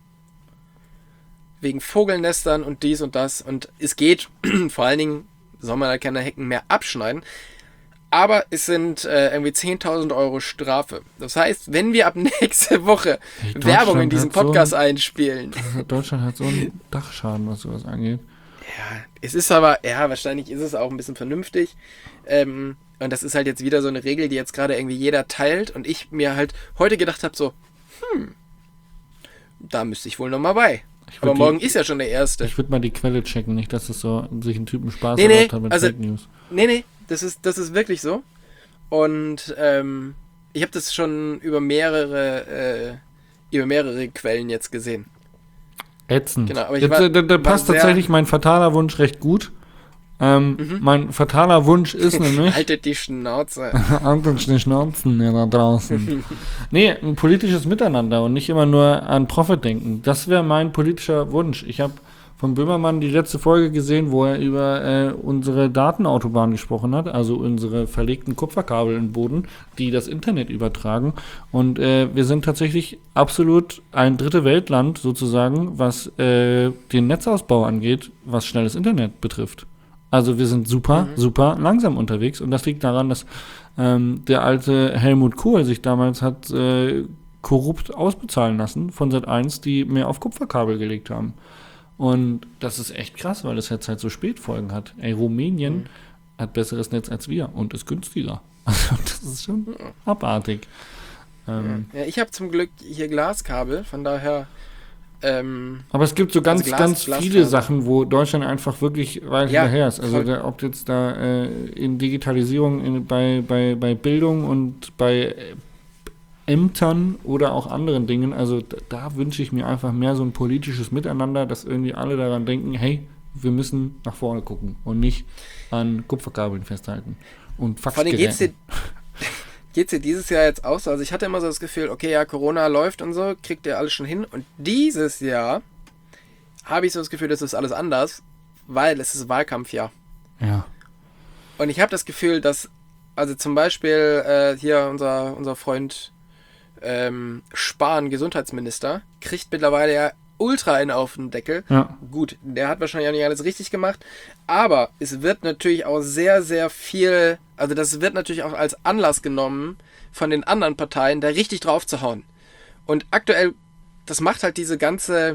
Wegen Vogelnestern und dies und das. Und es geht, vor allen Dingen soll man halt keine Hecken mehr abschneiden. Aber es sind irgendwie 10.000 Euro Strafe. Das heißt, wenn wir ab nächste Woche Hey, Werbung in diesem Deutschland hat Podcast einspielen. Deutschland hat so einen Dachschaden, was sowas angeht. Ja, es ist aber, ja, wahrscheinlich ist es auch ein bisschen vernünftig. Und das ist halt jetzt wieder so eine Regel, die jetzt gerade irgendwie jeder teilt. Und ich mir halt heute gedacht habe, so, da müsste ich wohl nochmal bei. Aber morgen ist ja schon der 1. Ich würde mal die Quelle checken, nicht, dass es so sich ein Typen Spaß Nee, erlaubt hat mit also- Fake News. Nee, das ist wirklich so. Und ich habe das schon über mehrere Quellen jetzt gesehen. Ätzend. Genau, aber ich Jetzt, war- da war passt sehr- tatsächlich mein fataler Wunsch recht gut. Mein fataler Wunsch ist nämlich, Haltet die Schnauze. Anton die Schnauzen ja, da draußen. Nee, ein politisches Miteinander und nicht immer nur an Profit denken. Das wäre mein politischer Wunsch. Ich habe von Böhmermann die letzte Folge gesehen, wo er über unsere Datenautobahn gesprochen hat, also unsere verlegten Kupferkabel im Boden, die das Internet übertragen. Und wir sind tatsächlich absolut ein dritte Weltland sozusagen, was den Netzausbau angeht, was schnelles Internet betrifft. Also wir sind super langsam unterwegs und das liegt daran, dass der alte Helmut Kohl sich damals hat korrupt ausbezahlen lassen von Sat.1, die mehr auf Kupferkabel gelegt haben. Und das ist echt krass, weil es jetzt halt so Spätfolgen hat. Ey, Rumänien hat besseres Netz als wir und ist günstiger. Also das ist schon abartig. Ja, ich habe zum Glück hier Glaskabel, von daher Aber es gibt so ganz, Also ganz viele Glasfaser. Sachen, wo Deutschland einfach wirklich weit Ja, hinterher ist. Also voll. ob jetzt da in Digitalisierung, bei Bildung und bei Ämtern oder auch anderen Dingen, also da wünsche ich mir einfach mehr so ein politisches Miteinander, dass irgendwie alle daran denken, hey, wir müssen nach vorne gucken und nicht an Kupferkabeln festhalten und vor allem Faxgeräten. geht's dir dieses Jahr jetzt auch so? Also ich hatte immer so das Gefühl, okay, ja, Corona läuft und so, kriegt ihr alles schon hin. Und dieses Jahr habe ich so das Gefühl, das ist alles anders, weil es ist Wahlkampfjahr. Ja. Und ich habe das Gefühl, dass, also zum Beispiel hier unser Freund Spahn, Gesundheitsminister, kriegt mittlerweile ja ultra einen auf den Deckel. Ja. Gut, der hat wahrscheinlich auch nicht alles richtig gemacht, aber es wird natürlich auch sehr, sehr viel, also das wird natürlich auch als Anlass genommen von den anderen Parteien, da richtig drauf zu hauen. Und aktuell, das macht halt diese ganze,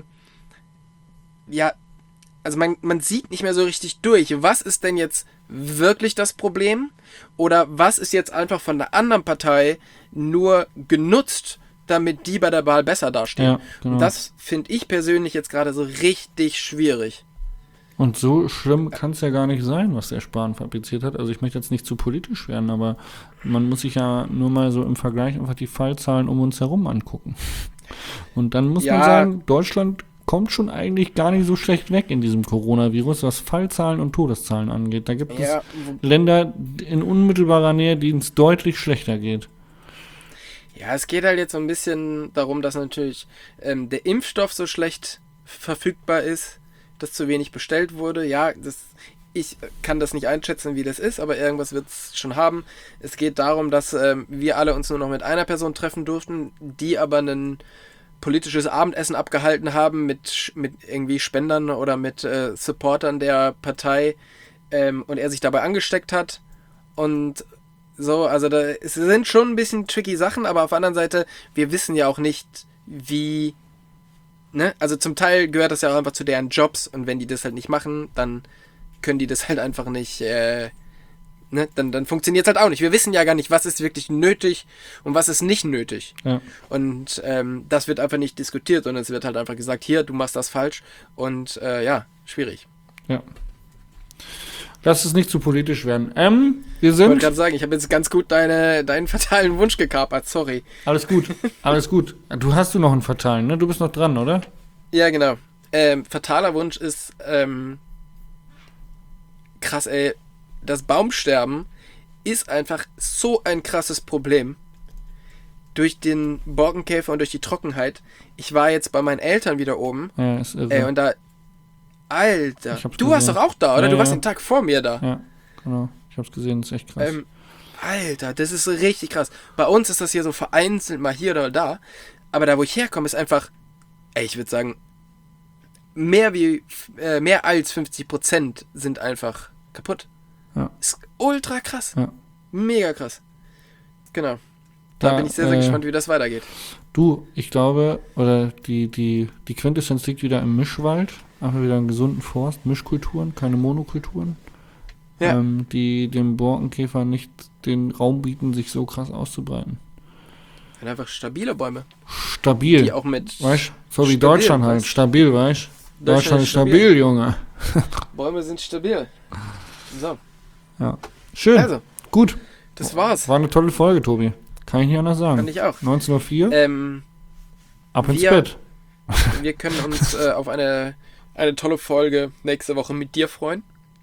ja, also man sieht nicht mehr so richtig durch, was ist denn jetzt wirklich das Problem oder was ist jetzt einfach von der anderen Partei nur genutzt, damit die bei der Wahl besser dastehen. Ja, genau. Und das finde ich persönlich jetzt gerade so richtig schwierig. Und so schlimm kann es ja gar nicht sein, was der Spahn fabriziert hat. Also ich möchte jetzt nicht zu politisch werden, aber man muss sich ja nur mal so im Vergleich einfach die Fallzahlen um uns herum angucken. Und dann muss man Ja. sagen, Deutschland kommt schon eigentlich gar nicht so schlecht weg in diesem Coronavirus, was Fallzahlen und Todeszahlen angeht. Da gibt Ja, es Länder in unmittelbarer Nähe, denen es deutlich schlechter geht. ja, es geht halt jetzt so ein bisschen darum, dass natürlich der Impfstoff so schlecht verfügbar ist, dass zu wenig bestellt wurde. Ja, ich kann das nicht einschätzen, wie das ist, aber irgendwas wird es schon haben. Es geht darum, dass wir alle uns nur noch mit einer Person treffen durften, die aber ein politisches Abendessen abgehalten haben mit irgendwie Spendern oder mit Supportern der Partei und er sich dabei angesteckt hat. Und so, also es sind schon ein bisschen tricky Sachen, aber auf der anderen Seite, wir wissen ja auch nicht, wie, ne? Also zum Teil gehört das ja auch einfach zu deren Jobs und wenn die das halt nicht machen, dann können die das halt einfach nicht, ne? Dann funktioniert es halt auch nicht. Wir wissen ja gar nicht, was ist wirklich nötig und was ist nicht nötig. Ja. Und das wird einfach nicht diskutiert, sondern es wird halt einfach gesagt, hier, du machst das falsch und ja, schwierig. Ja. Lass es nicht zu politisch werden. Wir Ich wollte sind... gerade sagen, ich habe jetzt ganz gut deinen fatalen Wunsch gekapert, sorry. Alles gut, alles gut. Du hast noch einen fatalen, ne? Du bist noch dran, oder? Ja, genau. Fataler Wunsch ist, krass, ey, das Baumsterben ist einfach so ein krasses Problem. Durch den Borkenkäfer und durch die Trockenheit. Ich war jetzt bei meinen Eltern wieder oben. Ja, ist irre. Und da... Alter, Ich hab's du warst gesehen. doch auch da, oder? Ja, Du warst ja. den Tag vor mir da. Ja, genau. Ich hab's gesehen, das ist echt krass. Alter, das ist richtig krass. Bei uns ist das hier so vereinzelt mal hier oder da. Aber da, wo ich herkomme, ist einfach, ich würde sagen, mehr als 50% sind einfach kaputt. Ja. Ist ultra krass. Ja. Mega krass. Genau. Da bin ich sehr, sehr gespannt, wie das weitergeht. Du, ich glaube, oder die Quintessenz liegt wieder im Mischwald. Einfach wieder einen gesunden Forst, Mischkulturen, keine Monokulturen. Ja. Die dem Borkenkäfer nicht den Raum bieten, sich so krass auszubreiten. Und einfach stabile Bäume. Stabil. Die auch mit Weißt, so wie stabil, Deutschland halt. weißt. Stabil, weißt. Deutschland ist stabil, Junge. Bäume sind stabil. So, Ja. Schön. also, Gut. das war's. War eine tolle Folge, Tobi. Kann ich nicht anders sagen. Fand ich auch. 19.04 ab ins wir- Bett. Wir können uns auf eine tolle Folge nächste Woche mit dir freuen.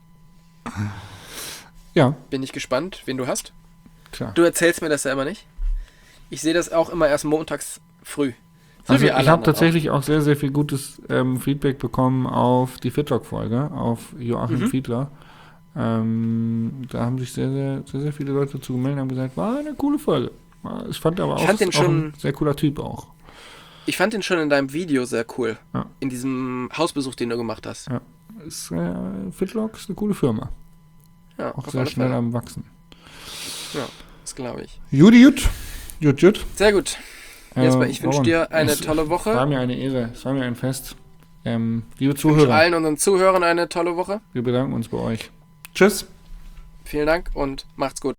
Ja, Bin ich gespannt, wen du hast. klar. Du erzählst mir das ja immer nicht. Ich sehe das auch immer erst montags früh. So Also wie ich alle habe anderen tatsächlich auch sehr, sehr viel gutes Feedback bekommen auf die Fitlock-Folge, auf Joachim Fiedler. Da haben sich sehr, sehr, sehr, sehr viele Leute dazu gemeldet und haben gesagt, war eine coole Folge. Ich fand aber Ich fand den auch schon- ein sehr cooler Typ auch. auch. Ich fand den schon in deinem Video sehr cool. Ja. In diesem Hausbesuch, den du gemacht hast. Ja. Fitlock ist eine coole Firma. Ja, Auch auf sehr alle schnell Fälle. am Wachsen. Ja, das glaube ich. Jut. Sehr gut. Jesper, ich wünsche Roman, dir eine es tolle Woche. War mir eine Ehre. Es war mir ein Fest. Liebe Ich wünsche Zuhörer, allen unseren Zuhörern eine tolle Woche. wir bedanken uns bei euch. Tschüss. Vielen Dank und macht's gut.